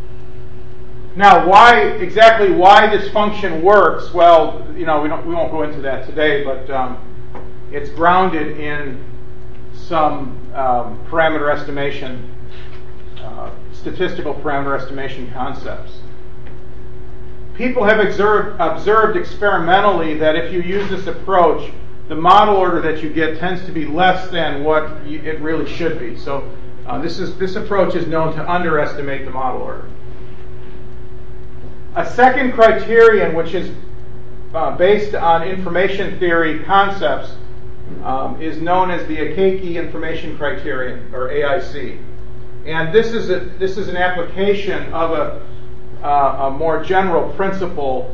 Now, exactly why this function works? Well, we won't go into that today, but it's grounded in some parameter estimation, statistical parameter estimation concepts. People have observed experimentally that if you use this approach, the model order that you get tends to be less than what it really should be. So this approach is known to underestimate the model order. A second criterion, which is based on information theory concepts, is known as the Akaike Information Criterion, or AIC. And this is an application of a more general principle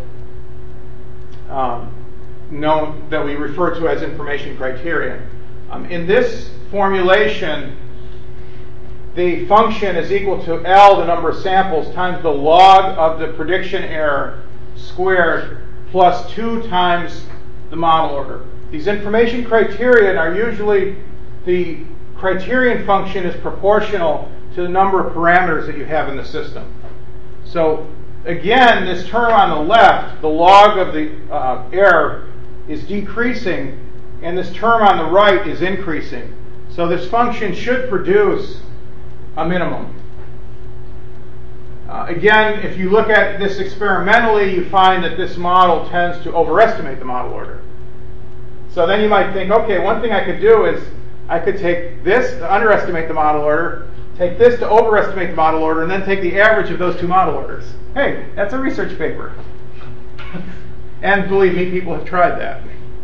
known that we refer to as information criterion. In this formulation, the function is equal to L, the number of samples, times the log of the prediction error squared plus 2 times the model order. These information criterion are usually, the criterion function is proportional to the number of parameters that you have in the system. So again, this term on the left, the log of the error, is decreasing, and this term on the right is increasing. So this function should produce a minimum. Again, if you look at this experimentally, you find that this model tends to overestimate the model order. So then you might think, okay, one thing I could do is I could take this to underestimate the model order, take this to overestimate the model order, and then take the average of those two model orders. Hey, that's a research paper. And believe me, people have tried that.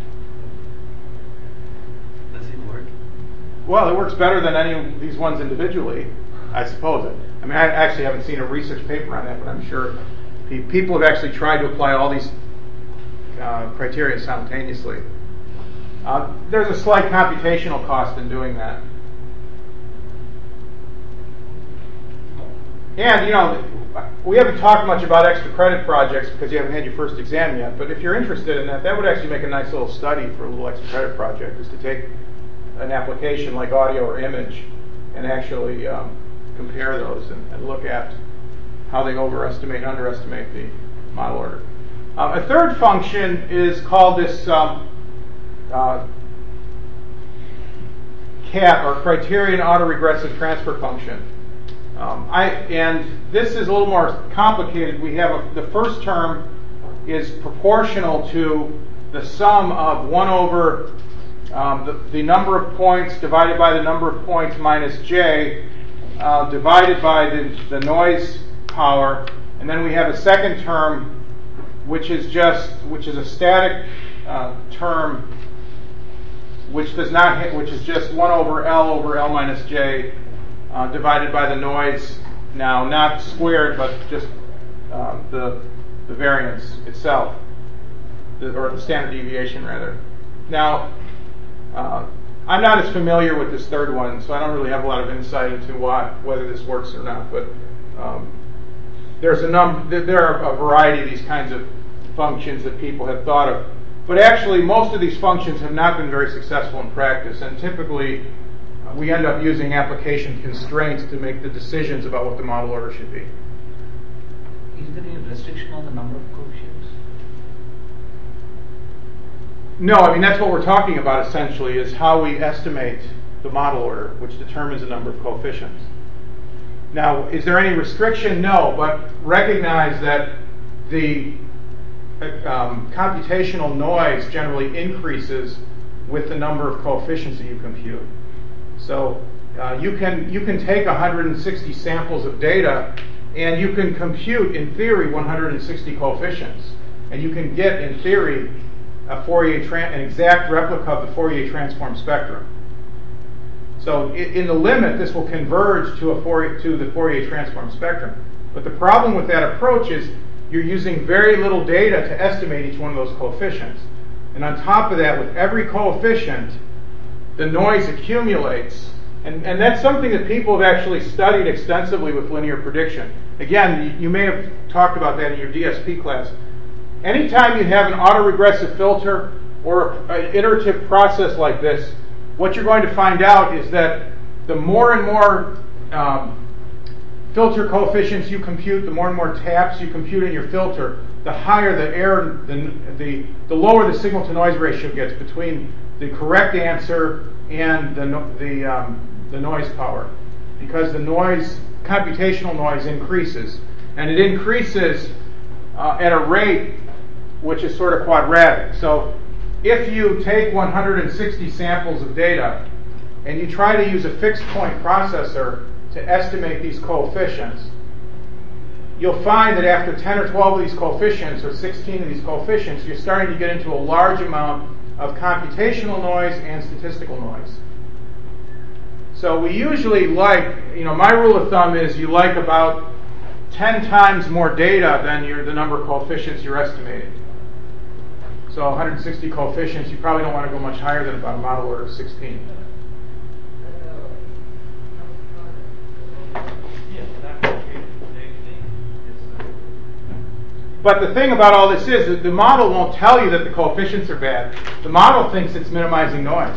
Does it work? Well, it works better than any of these ones individually, I suppose. I mean, I actually haven't seen a research paper on that, but I'm sure people have actually tried to apply all these criteria simultaneously. There's a slight computational cost in doing that. And, we haven't talked much about extra credit projects because you haven't had your first exam yet, but if you're interested in that, that would actually make a nice little study for a little extra credit project, is to take an application like audio or image and actually compare those and look at how they overestimate and underestimate the model order. A third function is called this CAT, or Criterion Autoregressive Transfer Function. And this is a little more complicated. We have the first term is proportional to the sum of 1 over the number of points divided by the number of points minus j divided by the noise power, and then we have a second term which is a static term which does not hit, which is just 1 over L minus j divided by the noise, now not squared but just the variance itself, or the standard deviation rather. Now I'm not as familiar with this third one, so I don't really have a lot of insight into whether this works or not. But there are a variety of these kinds of functions that people have thought of. But actually, most of these functions have not been very successful in practice, and typically we end up using application constraints to make the decisions about what the model order should be. Is there any restriction on the number of coefficients? No, I mean, that's what we're talking about essentially, is how we estimate the model order, which determines the number of coefficients. Now, is there any restriction? No, but recognize that the computational noise generally increases with the number of coefficients that you compute. So you can take 160 samples of data and you can compute, in theory, 160 coefficients. And you can get, in theory, an exact replica of the Fourier transform spectrum. So in the limit, this will converge to the Fourier transform spectrum. But the problem with that approach is you're using very little data to estimate each one of those coefficients. And on top of that, with every coefficient, the noise accumulates. And that's something that people have actually studied extensively with linear prediction. Again, you may have talked about that in your DSP class. Anytime you have an autoregressive filter or an iterative process like this, what you're going to find out is that the more and more filter coefficients you compute, the more and more taps you compute in your filter, the higher the error, the lower the signal to noise ratio gets between the correct answer and the noise power, because the computational noise increases, and it increases at a rate which is sort of quadratic. So if you take 160 samples of data and you try to use a fixed point processor to estimate these coefficients, you'll find that after 10 or 12 of these coefficients, or 16 of these coefficients, you're starting to get into a large amount of computational noise and statistical noise. So we usually my rule of thumb is you like about 10 times more data than the number of coefficients you're estimating. So 160 coefficients, you probably don't want to go much higher than about a model order of 16. But the thing about all this is that the model won't tell you that the coefficients are bad. The model thinks it's minimizing noise.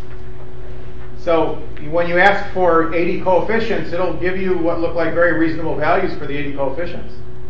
So when you ask for 80 coefficients, it'll give you what look like very reasonable values for the 80 coefficients.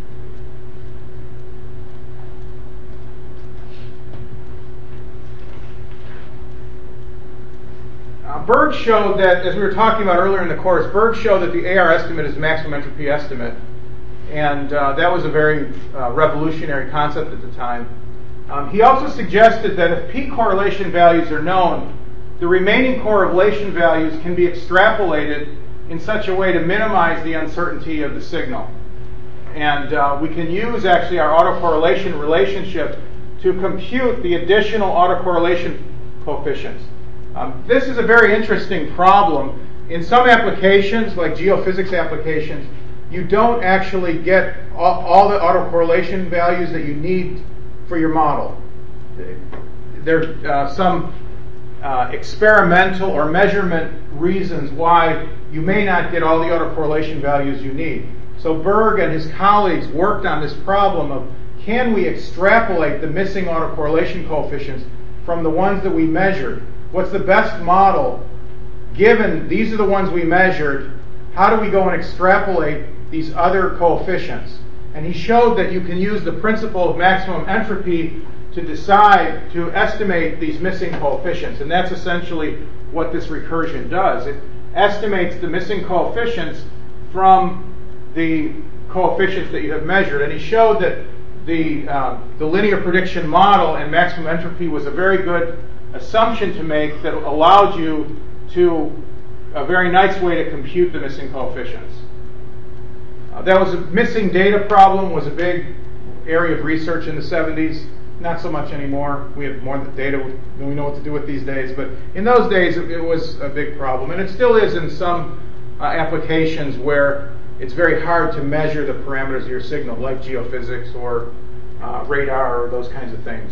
Berg showed that, as we were talking about earlier in the course, Berg showed that the AR estimate is the maximum entropy estimate. And that was a very revolutionary concept at the time. He also suggested that if peak correlation values are known, the remaining correlation values can be extrapolated in such a way to minimize the uncertainty of the signal. And we can use actually our autocorrelation relationship to compute the additional autocorrelation coefficients. This is a very interesting problem. In some applications, like geophysics applications, you don't actually get all the autocorrelation values that you need for your model. There are some experimental or measurement reasons why you may not get all the autocorrelation values you need. So Berg and his colleagues worked on this problem of, can we extrapolate the missing autocorrelation coefficients from the ones that we measured? What's the best model? Given these are the ones we measured, how do we go and extrapolate these other coefficients? And he showed that you can use the principle of maximum entropy to estimate these missing coefficients. And that's essentially what this recursion does. It estimates the missing coefficients from the coefficients that you have measured. And he showed that the linear prediction model and maximum entropy was a very good assumption to make that allowed you to a very nice way to compute the missing coefficients. That was a missing data problem, was a big area of research in the 70s. Not so much anymore. We have more data than we know what to do with these days. But in those days, it was a big problem. And it still is in some applications where it's very hard to measure the parameters of your signal, like geophysics or radar or those kinds of things.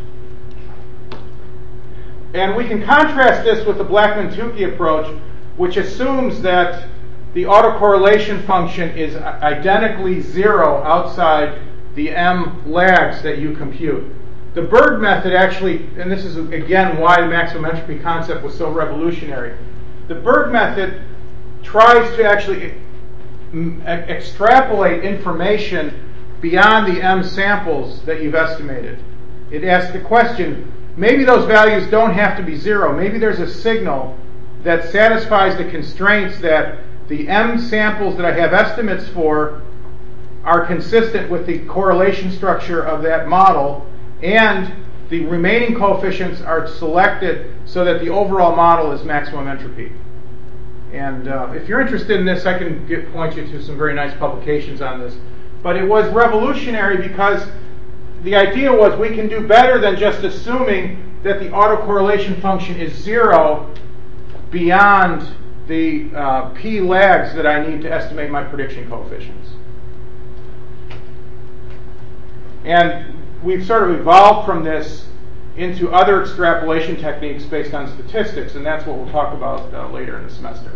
And we can contrast this with the Blackman-Tukey approach, which assumes that the autocorrelation function is identically zero outside the M lags that you compute. The Berg method actually, and this is again why the maximum entropy concept was so revolutionary, the Berg method tries to actually extrapolate information beyond the M samples that you've estimated. It asks the question, maybe those values don't have to be zero. Maybe there's a signal that satisfies the constraints that the M samples that I have estimates for are consistent with the correlation structure of that model, and the remaining coefficients are selected so that the overall model is maximum entropy. And if you're interested in this, I can point you to some very nice publications on this. But it was revolutionary because the idea was we can do better than just assuming that the autocorrelation function is 0 beyond the p lags that I need to estimate my prediction coefficients. And we've sort of evolved from this into other extrapolation techniques based on statistics, and that's what we'll talk about later in the semester.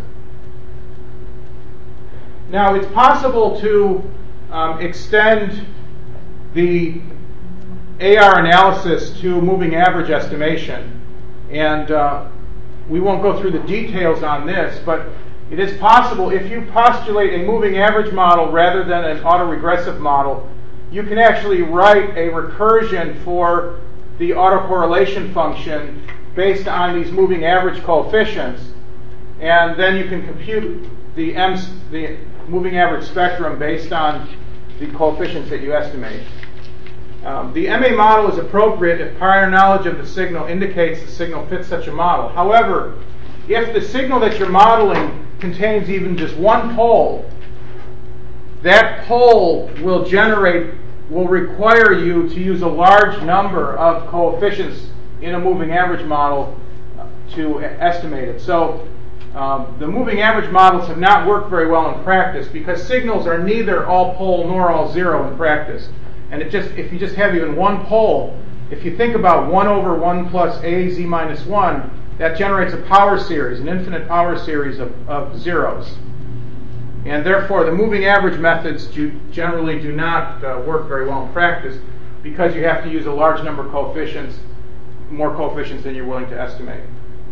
Now, it's possible to extend the AR analysis to moving average estimation, and we won't go through the details on this, but it is possible if you postulate a moving average model rather than an autoregressive model, you can actually write a recursion for the autocorrelation function based on these moving average coefficients, and then you can compute the moving average spectrum based on the coefficients that you estimate. The MA model is appropriate if prior knowledge of the signal indicates the signal fits such a model. However, if the signal that you're modeling contains even just one pole, that pole will require you to use a large number of coefficients in a moving average model to estimate it. So the moving average models have not worked very well in practice because signals are neither all pole nor all zero in practice. And if you just have even one pole, if you think about 1 over 1 plus a z minus 1, that generates a power series, an infinite power series of zeros. And therefore, the moving average methods generally do not work very well in practice because you have to use a large number of coefficients, more coefficients than you're willing to estimate.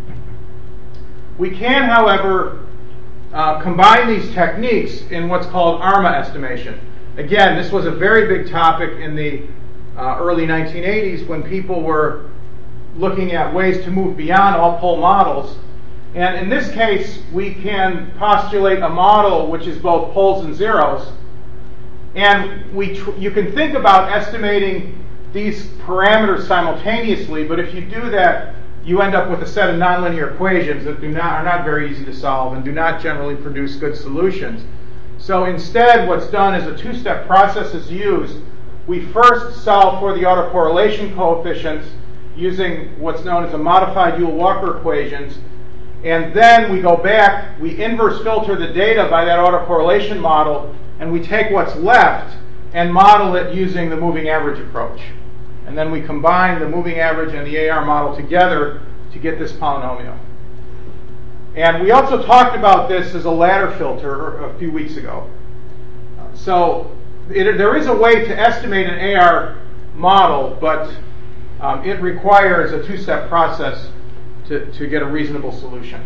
We can, however, combine these techniques in what's called ARMA estimation. Again, this was a very big topic in the early 1980s when people were looking at ways to move beyond all-pole models. And in this case, we can postulate a model which is both poles and zeros. And you can think about estimating these parameters simultaneously, but if you do that, you end up with a set of nonlinear equations that are not very easy to solve and do not generally produce good solutions. So instead, what's done is a two-step process is used. We first solve for the autocorrelation coefficients using what's known as a modified Ewell-Walker equations, and then we go back, we inverse filter the data by that autocorrelation model, and we take what's left and model it using the moving average approach. And then we combine the moving average and the AR model together to get this polynomial. And we also talked about this as a ladder filter a few weeks ago. So there is a way to estimate an AR model, but it requires a two-step process to get a reasonable solution.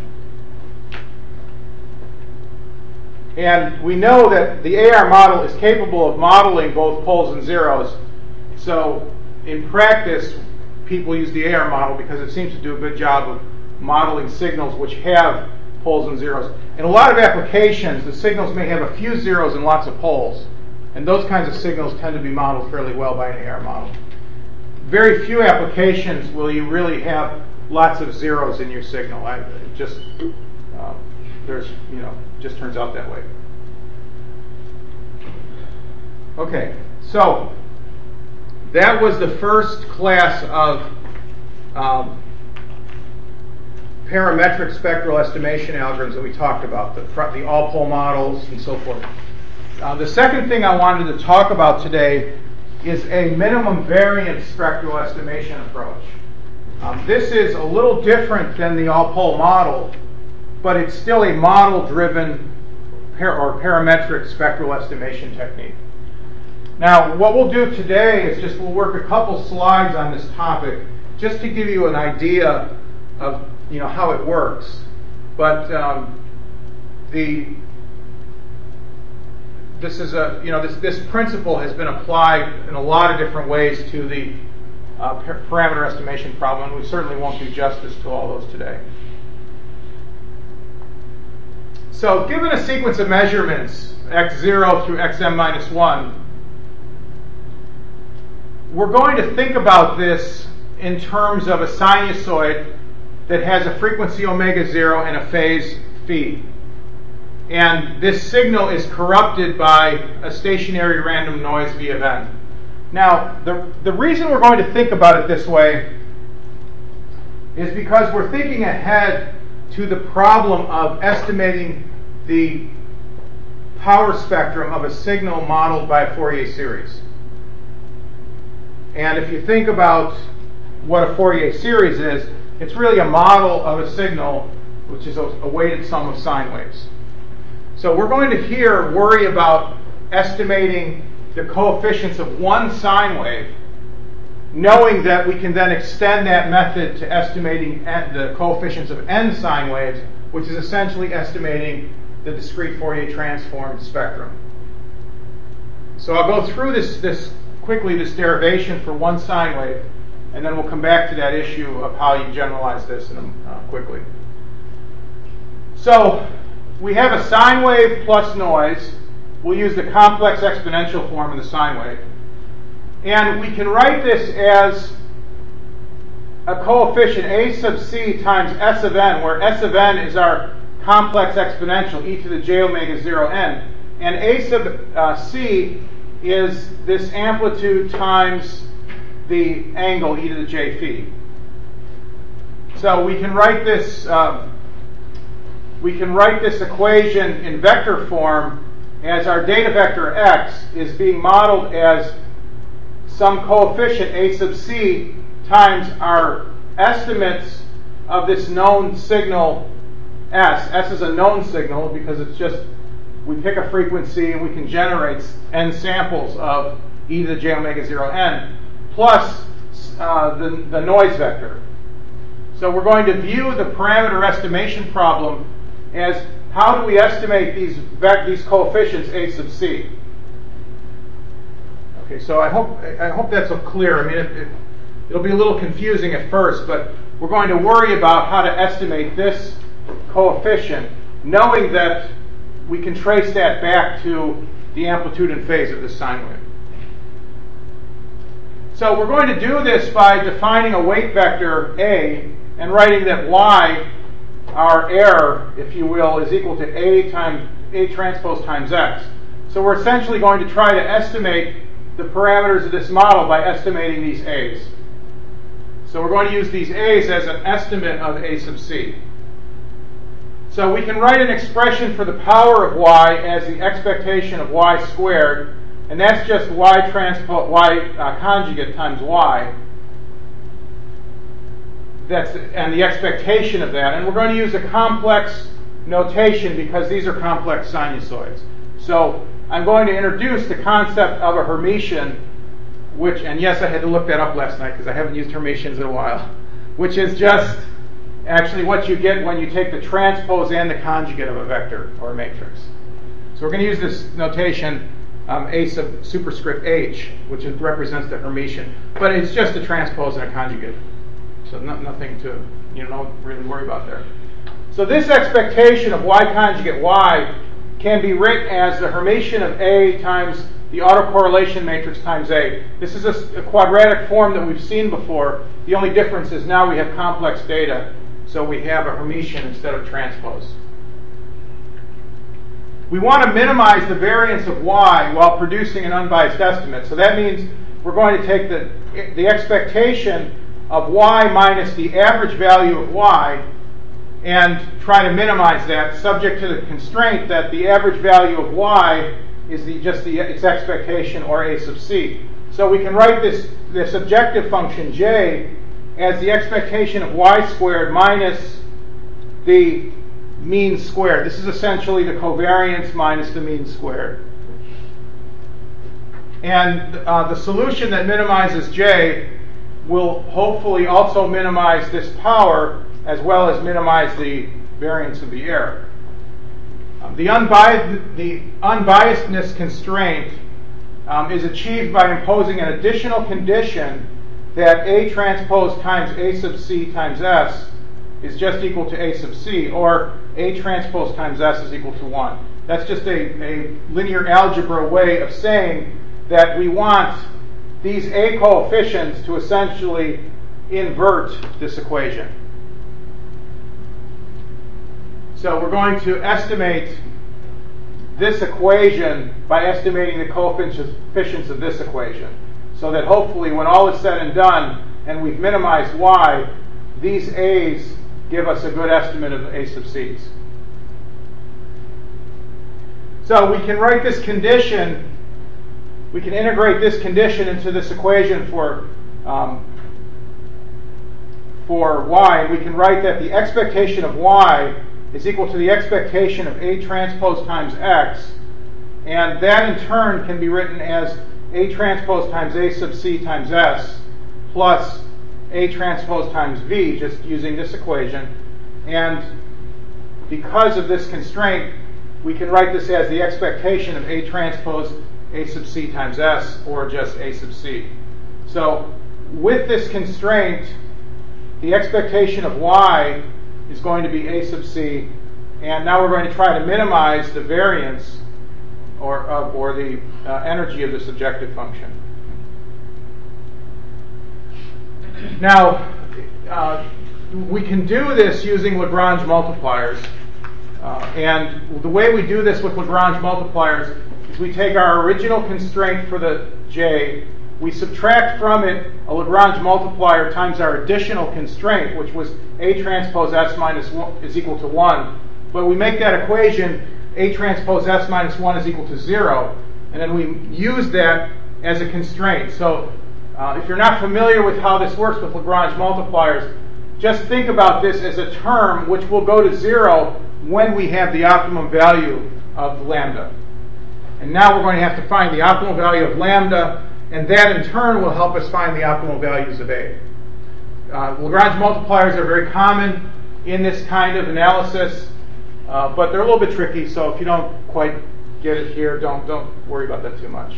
And we know that the AR model is capable of modeling both poles and zeros. So in practice, people use the AR model because it seems to do a good job of modeling signals which have poles and zeros. In a lot of applications, the signals may have a few zeros and lots of poles. And those kinds of signals tend to be modeled fairly well by an AR model. Very few applications will you really have lots of zeros in your signal. It just turns out that way. Okay, so that was the first class of parametric spectral estimation algorithms that we talked about, the all-pole models and so forth. The second thing I wanted to talk about today is a minimum variance spectral estimation approach. This is a little different than the all-pole model, but it's still a model-driven or parametric spectral estimation technique. Now, what we'll do today is we'll work a couple slides on this topic just to give you an idea of how it works. But this principle has been applied in a lot of different ways to the parameter estimation problem, and we certainly won't do justice to all those today. So given a sequence of measurements, x0 through xm minus 1, we're going to think about this in terms of a sinusoid that has a frequency omega 0 and a phase phi. And this signal is corrupted by a stationary random noise v of n. Now, the reason we're going to think about it this way is because we're thinking ahead to the problem of estimating the power spectrum of a signal modeled by a Fourier series. And if you think about what a Fourier series is, it's really a model of a signal which is a weighted sum of sine waves. So we're going to here worry about estimating the coefficients of one sine wave, knowing that we can then extend that method to estimating the coefficients of n sine waves, which is essentially estimating the discrete Fourier transform spectrum. So I'll go through this derivation for one sine wave, and then we'll come back to that issue of how you generalize this quickly. So we have a sine wave plus noise. We'll use the complex exponential form of the sine wave. And we can write this as a coefficient a sub c times s of n, where s of n is our complex exponential, e to the j omega 0 n. And a sub c is this amplitude times the angle, e to the j phi. So we can write this equation in vector form as our data vector x is being modeled as some coefficient a sub c times our estimates of this known signal s. S is a known signal because it's just, we pick a frequency and we can generate n samples of e to the j omega 0 n plus the noise vector. So we're going to view the parameter estimation problem as how do we estimate these coefficients a sub c. Okay, so I hope that's clear. I mean, it'll be a little confusing at first, but we're going to worry about how to estimate this coefficient, knowing that we can trace that back to the amplitude and phase of this sine wave. So we're going to do this by defining a weight vector A and writing that y, our error, if you will, is equal to A transpose times x. So we're essentially going to try to estimate the parameters of this model by estimating these A's. So we're going to use these A's as an estimate of A sub c. So we can write an expression for the power of y as the expectation of y squared, and that's just y conjugate times y. And the expectation of that. And we're going to use a complex notation because these are complex sinusoids. So I'm going to introduce the concept of a Hermitian, and yes, I had to look that up last night because I haven't used Hermitians in a while, which is just actually what you get when you take the transpose and the conjugate of a vector or a matrix. So we're going to use this notation, a sub superscript h, which represents the Hermitian, but it's just a transpose and a conjugate. So nothing to don't really worry about there. So this expectation of y conjugate y can be written as the Hermitian of A times the autocorrelation matrix times A. This is a quadratic form that we've seen before. The only difference is now we have complex data, so we have a Hermitian instead of transpose. We want to minimize the variance of y while producing an unbiased estimate. So that means we're going to take the expectation of y minus the average value of y and try to minimize that, subject to the constraint that the average value of y is its expectation, or a sub c. So we can write this objective function j as the expectation of y squared minus the mean squared. This is essentially the covariance minus the mean squared. And the solution that minimizes j will hopefully also minimize this power as well as minimize the variance of the error. The unbiasedness constraint is achieved by imposing an additional condition that A transpose times A sub c times S is just equal to A sub c, or A transpose times S is equal to 1. That's just a linear algebra way of saying that we want these A coefficients to essentially invert this equation. So we're going to estimate this equation by estimating the coefficients of this equation. so that hopefully when all is said and done and we've minimized y, these a's give us a good estimate of a sub c's. So we can write this condition, we can integrate this condition into this equation for y, and we can write that the expectation of y is equal to the expectation of A transpose times x, and that in turn can be written as A transpose times A sub c times s plus A transpose times v, just using this equation. And because of this constraint, we can write this as the expectation of A transpose A sub c times s, or just A sub c. So with this constraint, the expectation of y is going to be A sub c, and now we're going to try to minimize the variance or the energy of this objective function. Now, we can do this using Lagrange multipliers, and the way we do this with Lagrange multipliers is we take our original constraint for the j, we subtract from it a Lagrange multiplier times our additional constraint, which was A transpose S minus 1 is equal to 1. But we make that equation A transpose S minus 1 is equal to 0, and then we use that as a constraint. So if you're not familiar with how this works with Lagrange multipliers, just think about this as a term which will go to 0 when we have the optimum value of lambda. And now we're going to have to find the optimal value of lambda, and that in turn will help us find the optimal values of A. Lagrange multipliers are very common in this kind of analysis, but they're a little bit tricky, so if you don't quite get it here, don't worry about that too much.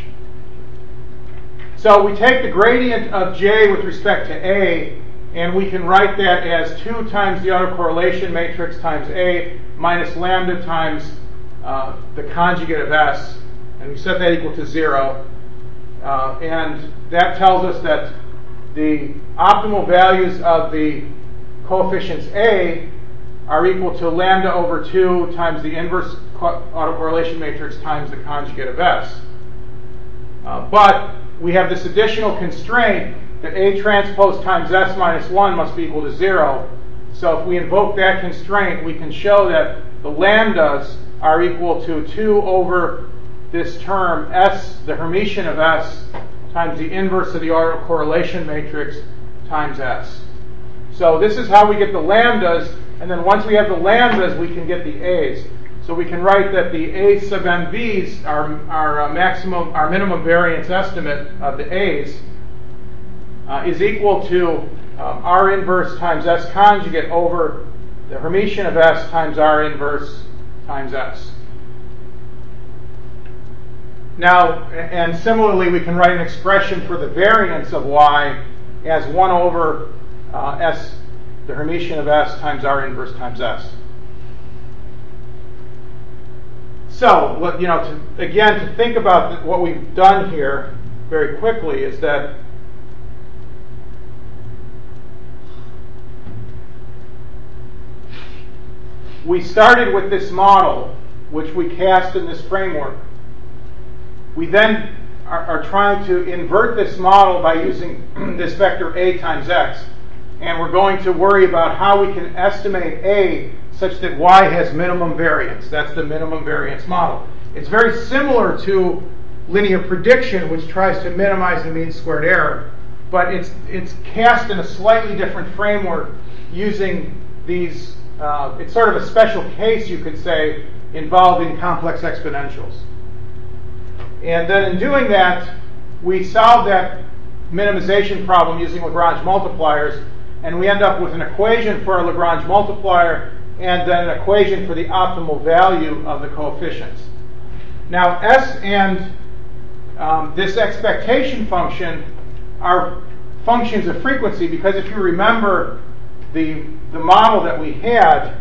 So we take the gradient of J with respect to A, and we can write that as 2 times the autocorrelation matrix times A minus lambda times the conjugate of S, and we set that equal to 0. And that tells us that the optimal values of the coefficients A are equal to lambda over 2 times the inverse autocorrelation matrix times the conjugate of S. But we have this additional constraint that A transpose times S minus 1 must be equal to 0. So if we invoke that constraint, we can show that the lambdas are equal to 2 over this term S, the Hermitian of S, times the inverse of the autocorrelation matrix times S. So this is how we get the lambdas, and then once we have the lambdas, we can get the A's. So we can write that the A sub MVs, our minimum variance estimate of the A's, is equal to R inverse times S conjugate over the Hermitian of S times R inverse times S. Now, and similarly, we can write an expression for the variance of Y as 1 over S, the Hermitian of S times R inverse times S. So, to think about what we've done here very quickly is that we started with this model, which we cast in this framework. We then are trying to invert this model by using this vector A times X. And we're going to worry about how we can estimate A such that Y has minimum variance. That's the minimum variance model. It's very similar to linear prediction, which tries to minimize the mean squared error. But it's cast in a slightly different framework using these, it's sort of a special case, you could say, involving complex exponentials. And then in doing that, we solve that minimization problem using Lagrange multipliers, and we end up with an equation for our Lagrange multiplier and then an equation for the optimal value of the coefficients. Now, S and this expectation function are functions of frequency, because if you remember, the model that we had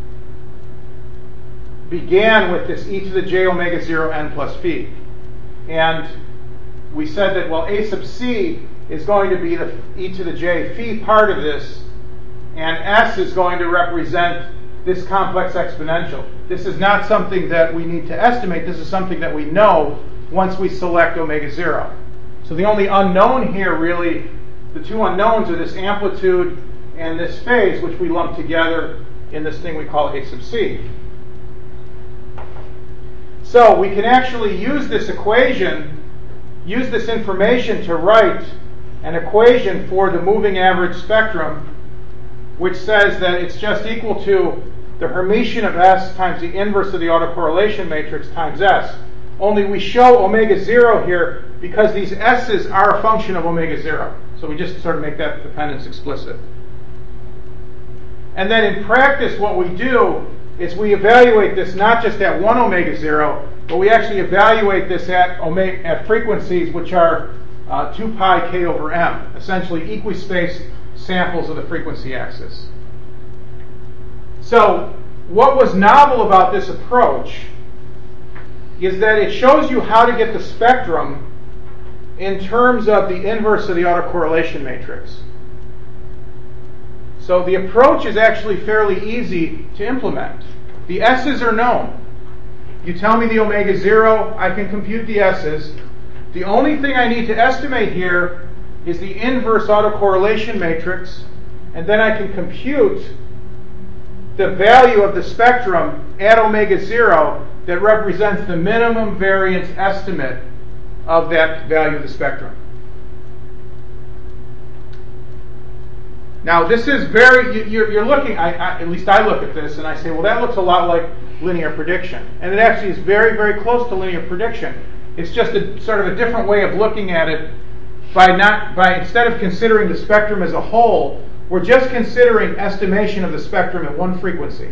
began with this e to the j omega 0 n plus phi. And we said that, well, A sub c is going to be the e to the j phi part of this, and S is going to represent this complex exponential. This is not something that we need to estimate. This is something that we know once we select omega 0. So the only unknown here, really, the two unknowns are this amplitude and this phase, which we lump together in this thing we call A sub c. So we can actually use this equation, use this information to write an equation for the moving average spectrum, which says that it's just equal to the Hermitian of S times the inverse of the autocorrelation matrix times S. Only we show omega 0 here because these S's are a function of omega 0. So we just sort of make that dependence explicit. And then in practice, what we do is we evaluate this not just at 1 omega 0, but we actually evaluate this at frequencies which are 2 pi k over m, essentially equispaced samples of the frequency axis. So what was novel about this approach is that it shows you how to get the spectrum in terms of the inverse of the autocorrelation matrix. So the approach is actually fairly easy to implement. The S's are known. You tell me the omega 0, I can compute the S's. The only thing I need to estimate here is the inverse autocorrelation matrix, and then I can compute the value of the spectrum at omega 0 that represents the minimum variance estimate of that value of the spectrum. Now, this is you're looking, at least I look at this and I say, well, that looks a lot like linear prediction. And it actually is very, very close to linear prediction. It's just a sort of a different way of looking at it by instead of considering the spectrum as a whole, we're just considering estimation of the spectrum at one frequency.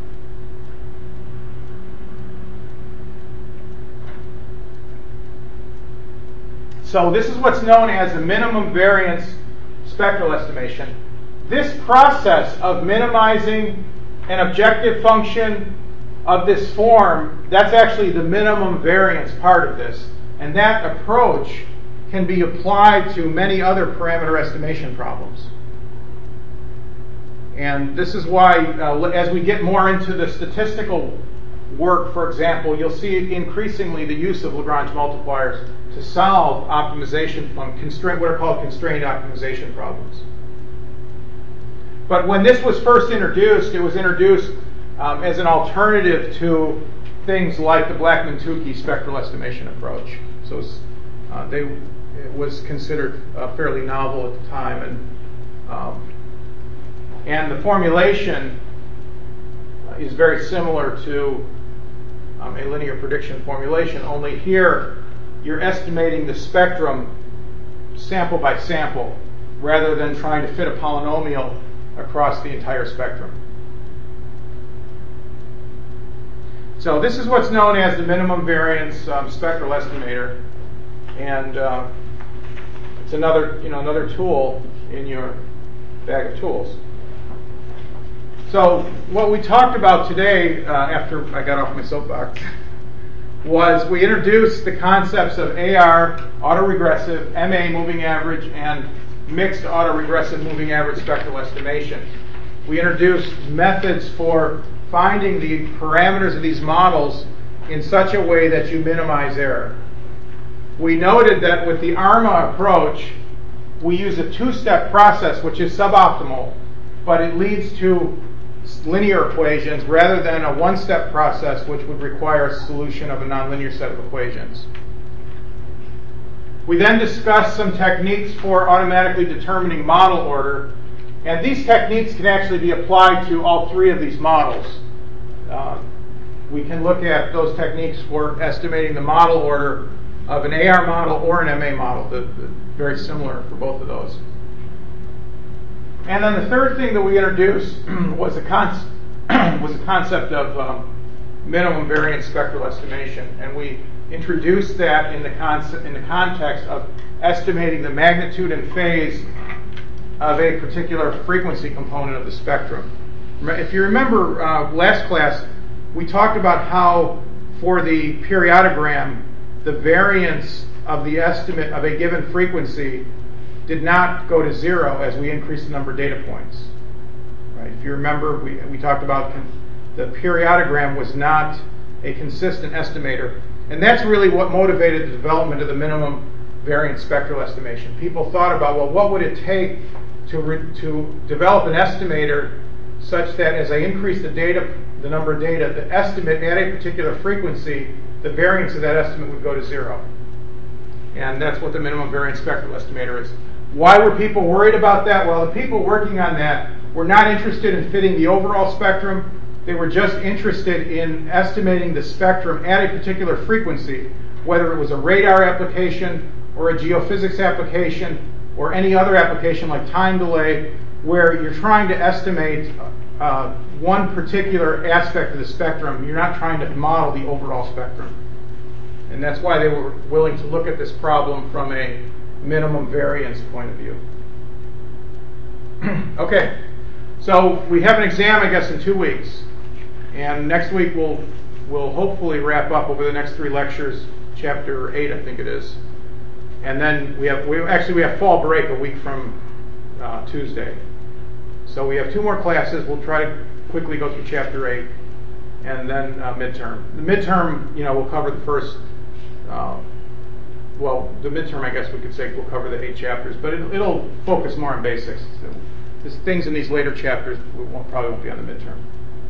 So this is what's known as the minimum variance spectral estimation. This process of minimizing an objective function of this form, that's actually the minimum variance part of this. And that approach can be applied to many other parameter estimation problems. And this is why, as we get more into the statistical work, for example, you'll see increasingly the use of Lagrange multipliers to solve optimization what are called constrained optimization problems. But when this was first introduced, it was introduced as an alternative to things like the Blackman-Tukey spectral estimation approach. So it was considered fairly novel at the time, and the formulation is very similar to a linear prediction formulation, only here you're estimating the spectrum sample by sample rather than trying to fit a polynomial across the entire spectrum. So this is what's known as the minimum variance spectral estimator, and it's another tool in your bag of tools. So what we talked about today, after I got off my soapbox, was we introduced the concepts of AR, autoregressive, MA, moving average, and mixed autoregressive moving average spectral estimation. We introduced methods for finding the parameters of these models in such a way that you minimize error. We noted that with the ARMA approach, we use a two-step process, which is suboptimal, but it leads to linear equations rather than a one-step process, which would require a solution of a nonlinear set of equations. We then discussed some techniques for automatically determining model order, and these techniques can actually be applied to all three of these models. We can look at those techniques for estimating the model order of an AR model or an MA model. Very similar for both of those. And then the third thing that we introduced was the concept of minimum variance spectral estimation, and we introduced that in the context of estimating the magnitude and phase of a particular frequency component of the spectrum. If you remember last class, we talked about how for the periodogram, the variance of the estimate of a given frequency did not go to zero as we increased the number of data points. Right? If you remember, we talked about the periodogram was not a consistent estimator, and that's really what motivated the development of the minimum variance spectral estimation. People thought about, well, what would it take to develop an estimator such that as I increase the number of data, the estimate at a particular frequency, the variance of that estimate would go to 0. And that's what the minimum variance spectral estimator is. Why were people worried about that? Well, the people working on that were not interested in fitting the overall spectrum. They were just interested in estimating the spectrum at a particular frequency, whether it was a radar application or a geophysics application or any other application like time delay, where you're trying to estimate one particular aspect of the spectrum. You're not trying to model the overall spectrum. And that's why they were willing to look at this problem from a minimum variance point of view. Okay, so we have an exam, I guess, in 2 weeks. And next week we'll hopefully wrap up over the next 3 lectures, chapter 8, I think it is. And then we have fall break a week from Tuesday. So we have 2 more classes. We'll try to quickly go through chapter 8, and then midterm. The midterm, we'll cover the first. The midterm, I guess we could say, will cover the 8 chapters, but it'll focus more on basics. There's things in these later chapters probably won't be on the midterm.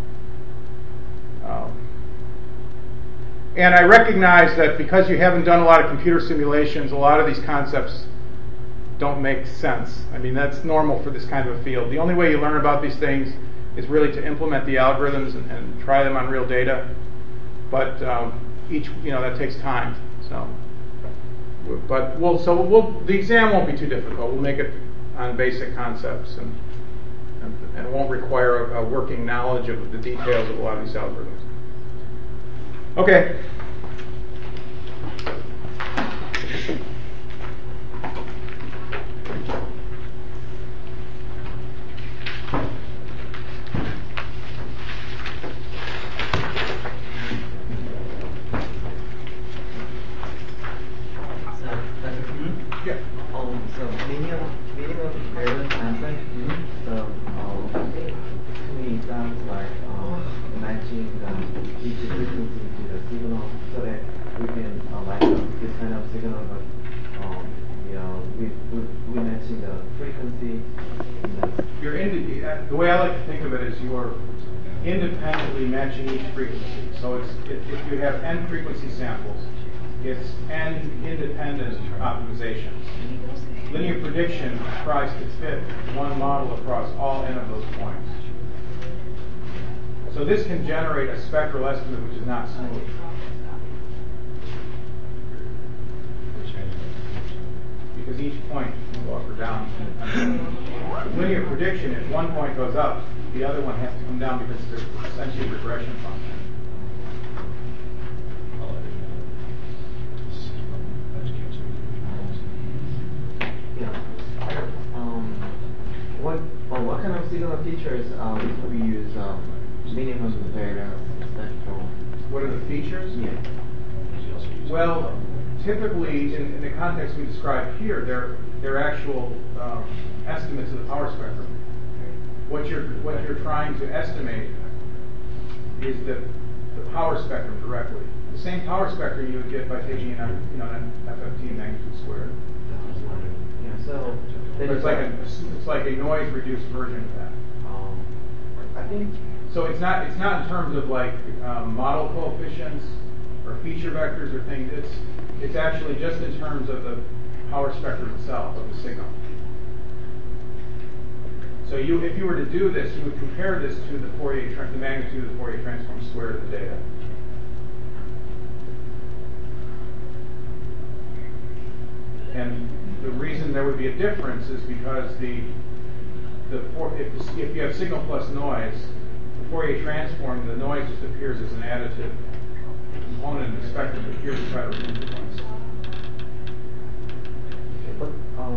And I recognize that because you haven't done a lot of computer simulations, a lot of these concepts don't make sense. I mean, that's normal for this kind of a field. The only way you learn about these things is really to implement the algorithms and try them on real data. But that takes time. So, the exam won't be too difficult. We'll make it on basic concepts and won't require a working knowledge of the details of a lot of these algorithms. Okay. Minimum variance aspect. I think to me it sounds like matching each frequency to the signal, so that we can this kind of signal, but we matching the frequency. The way I like to think of it is you're independently matching each frequency. So if you have n frequency samples, it's n independent optimizations. Linear prediction tries to fit one model across all n of those points. So this can generate a spectral estimate which is not smooth. Because each point can go up or down. Linear prediction, if one point goes up, the other one has to come down because it's essentially a regression function. What kind of signal features if we use minimum variance spectral? What are the features? Yeah. Well, typically in the context we described here, they're actual estimates of the power spectrum. What you're trying to estimate is the power spectrum directly. The same power spectrum you would get by taking an FFT magnitude squared. Yeah. So it's like a noise reduced version of that. I think. So it's not in terms of like model coefficients or feature vectors or things. It's actually just in terms of the power spectrum itself of the signal. So if you were to do this, you would compare this to the magnitude of the Fourier transform squared of the data. And the reason there would be a difference is because if you have signal plus noise, the Fourier transform, the noise just appears as an additive component of the spectrum that appears to try to remove the noise. But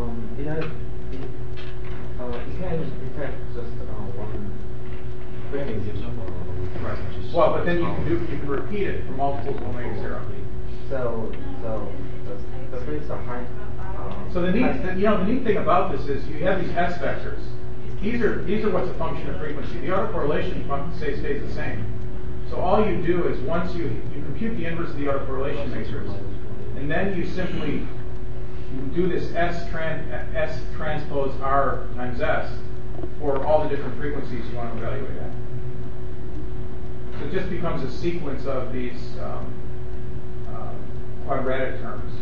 it can detect just one frequency. Right. Well, but then you can repeat it for multiples of omega 0. So the frequencies are high. So the neat thing about this is you have these S vectors. These are what's a function of frequency. The autocorrelation stays the same. So all you do is once you compute the inverse of the autocorrelation matrix, and then you simply you do this S transpose R times S for all the different frequencies you want to evaluate at. So it just becomes a sequence of these quadratic terms.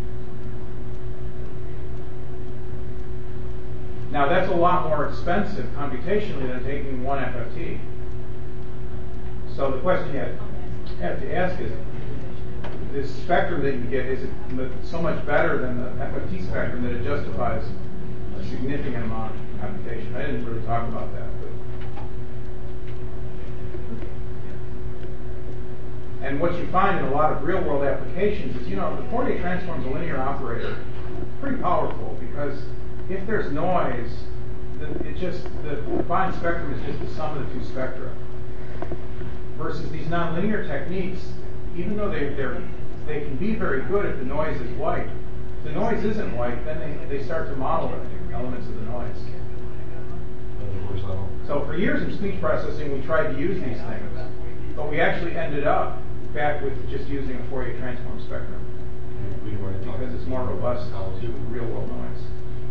Now that's a lot more expensive computationally than taking one FFT. So the question you have to ask is, this spectrum that you get, is it so much better than the FFT spectrum that it justifies a significant amount of computation? I didn't really talk about that. And what you find in a lot of real-world applications is, the Fourier transform is a linear operator, pretty powerful, because if there's noise, the combined spectrum is just the sum of the two spectra. Versus these nonlinear techniques, even though they can be very good if the noise is white. If the noise isn't white, then they start to model elements of the noise. So for years in speech processing, we tried to use these things, but we actually ended up back with just using a Fourier transform spectrum because it's more robust to real-world noise.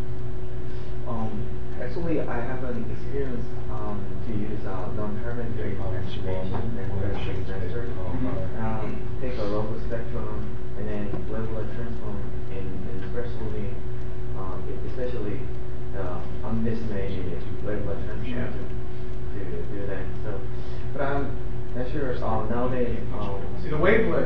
Actually, I have an experience to use non-parametric estimation and sensor. Take a local spectrum and then wavelet transform, and especially undesignated wavelet transform to do that. So, but I'm not sure nowadays. See, the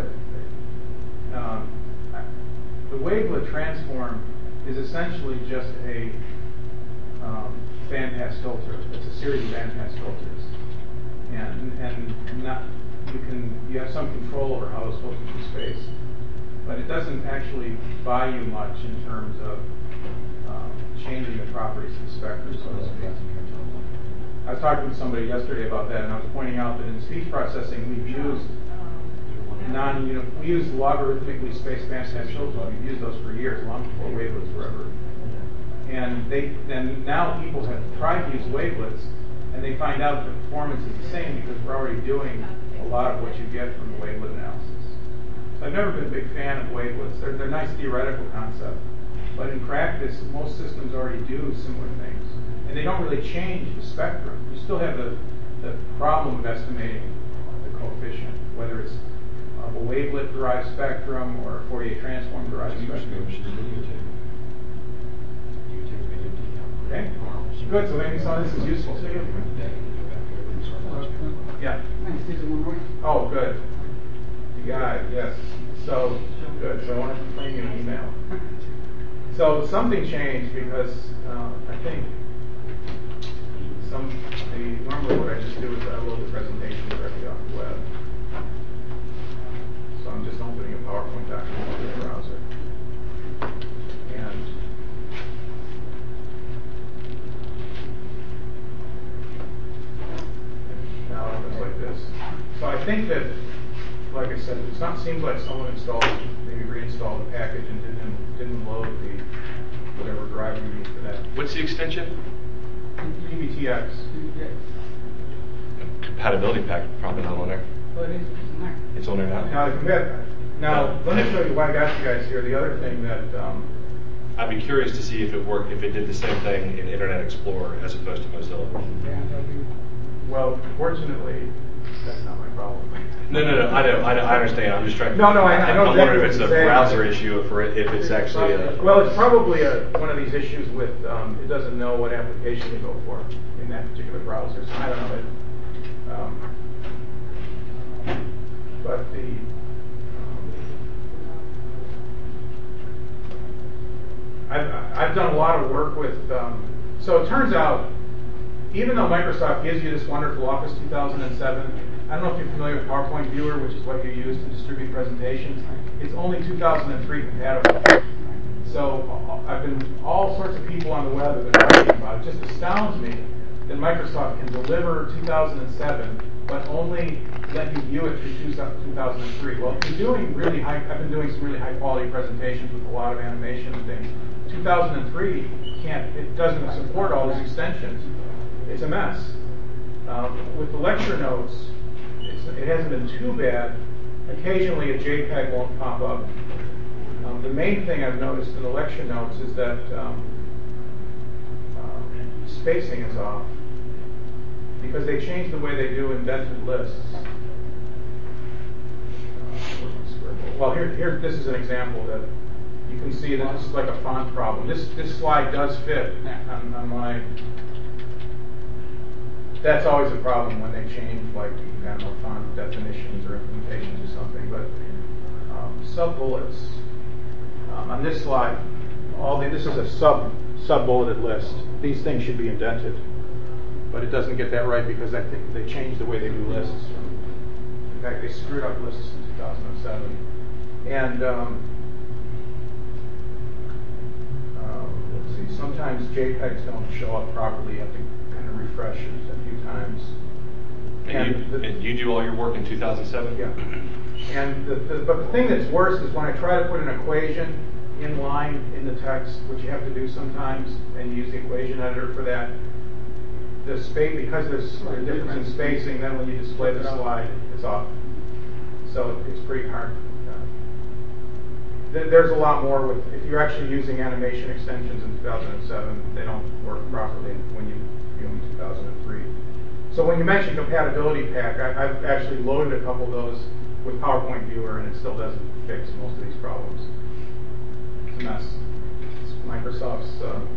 wavelet transform is essentially just a bandpass filter. It's a series of bandpass filters, and not you have some control over how those filters are spaced, but it doesn't actually buy you much in terms of changing the properties of the spectrum, so to speak. I was talking with somebody yesterday about that, and I was pointing out that in speech processing we use logarithmically spaced bandpass filters. We've used those for years, long before wavelets were ever. And now people have tried to use wavelets, and they find out that the performance is the same because we're already doing a lot of what you get from the wavelet analysis. So I've never been a big fan of wavelets. They're a nice theoretical concept, but in practice, most systems already do similar things, and they don't really change the spectrum. You still have the problem of estimating the coefficient, whether it's a wavelet-derived spectrum or a Fourier transform-derived spectrum. Okay, good. So maybe some of this is useful to you. Yeah. Oh, good. You got it. Yes. So good. So I want to explain you an email. So something changed because I think normally what I just do is I load the presentation directly off the web. So I'm just opening a PowerPoint document in the browser. And now it looks like this. So I think that, like I said, it seems like someone maybe reinstalled the package and didn't load the whatever driver you need for that. What's the extension? PBTX. Compatibility pack probably not on there. Oh, it is. It's on there. It's on there now. Now let me show you why I got you guys here. The other thing that I'd be curious to see if it did the same thing in Internet Explorer as opposed to Mozilla. well, fortunately, that's not my problem. No. I understand. I'm just trying. No, I know. I'm wondering if it's a browser issue, if it's actually a. Well, it's probably one of these issues with it doesn't know what application to go for in that particular browser. So I don't know. But I've done a lot of work with. So it turns out, even though Microsoft gives you this wonderful Office 2007. I don't know if you're familiar with PowerPoint Viewer, which is what you use to distribute presentations. It's only 2003 compatible. So I've been all sorts of people on the web have been writing about it. It just astounds me that Microsoft can deliver 2007, but only let you view it through 2003. Well, I've been doing some really high quality presentations with a lot of animation and things. 2003 it doesn't support all these extensions. It's a mess. With the lecture notes, it hasn't been too bad. Occasionally a JPEG won't pop up. The main thing I've noticed in the lecture notes is that spacing is off because they changed the way they do indented lists. Well, here, this is an example that you can see that this is like a font problem. This slide does fit on my. That's always a problem when they change, like, I don't know, font definitions or implementations or something. But sub-bullets on this slide, this is a sub-bulleted list. These things should be indented, but it doesn't get that right because I think they changed the way they do lists. In fact, they screwed up lists in 2007. And let's see, sometimes JPEGs don't show up properly. You have to kind of refresh it a few times. And you do all your work in 2007? Yeah. And but the thing that's worse is when I try to put an equation in line in the text, which you have to do sometimes, and use the equation editor for that. The space, because there's a difference in spacing, then when you display the slide, it's off. So it's pretty hard. There's a lot more with, if you're actually using animation extensions in 2007, they don't work properly when you view them in 2003. So when you mentioned compatibility pack, I've actually loaded a couple of those with PowerPoint Viewer, and it still doesn't fix most of these problems. It's a mess. It's Microsoft's.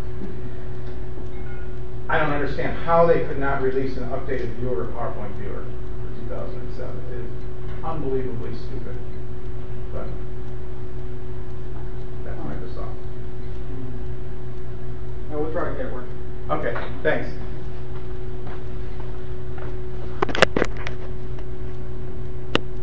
I don't understand how they could not release an updated viewer, PowerPoint Viewer, for 2007. It is unbelievably stupid. But that's Microsoft. No, we'll try to get it working. Okay, thanks.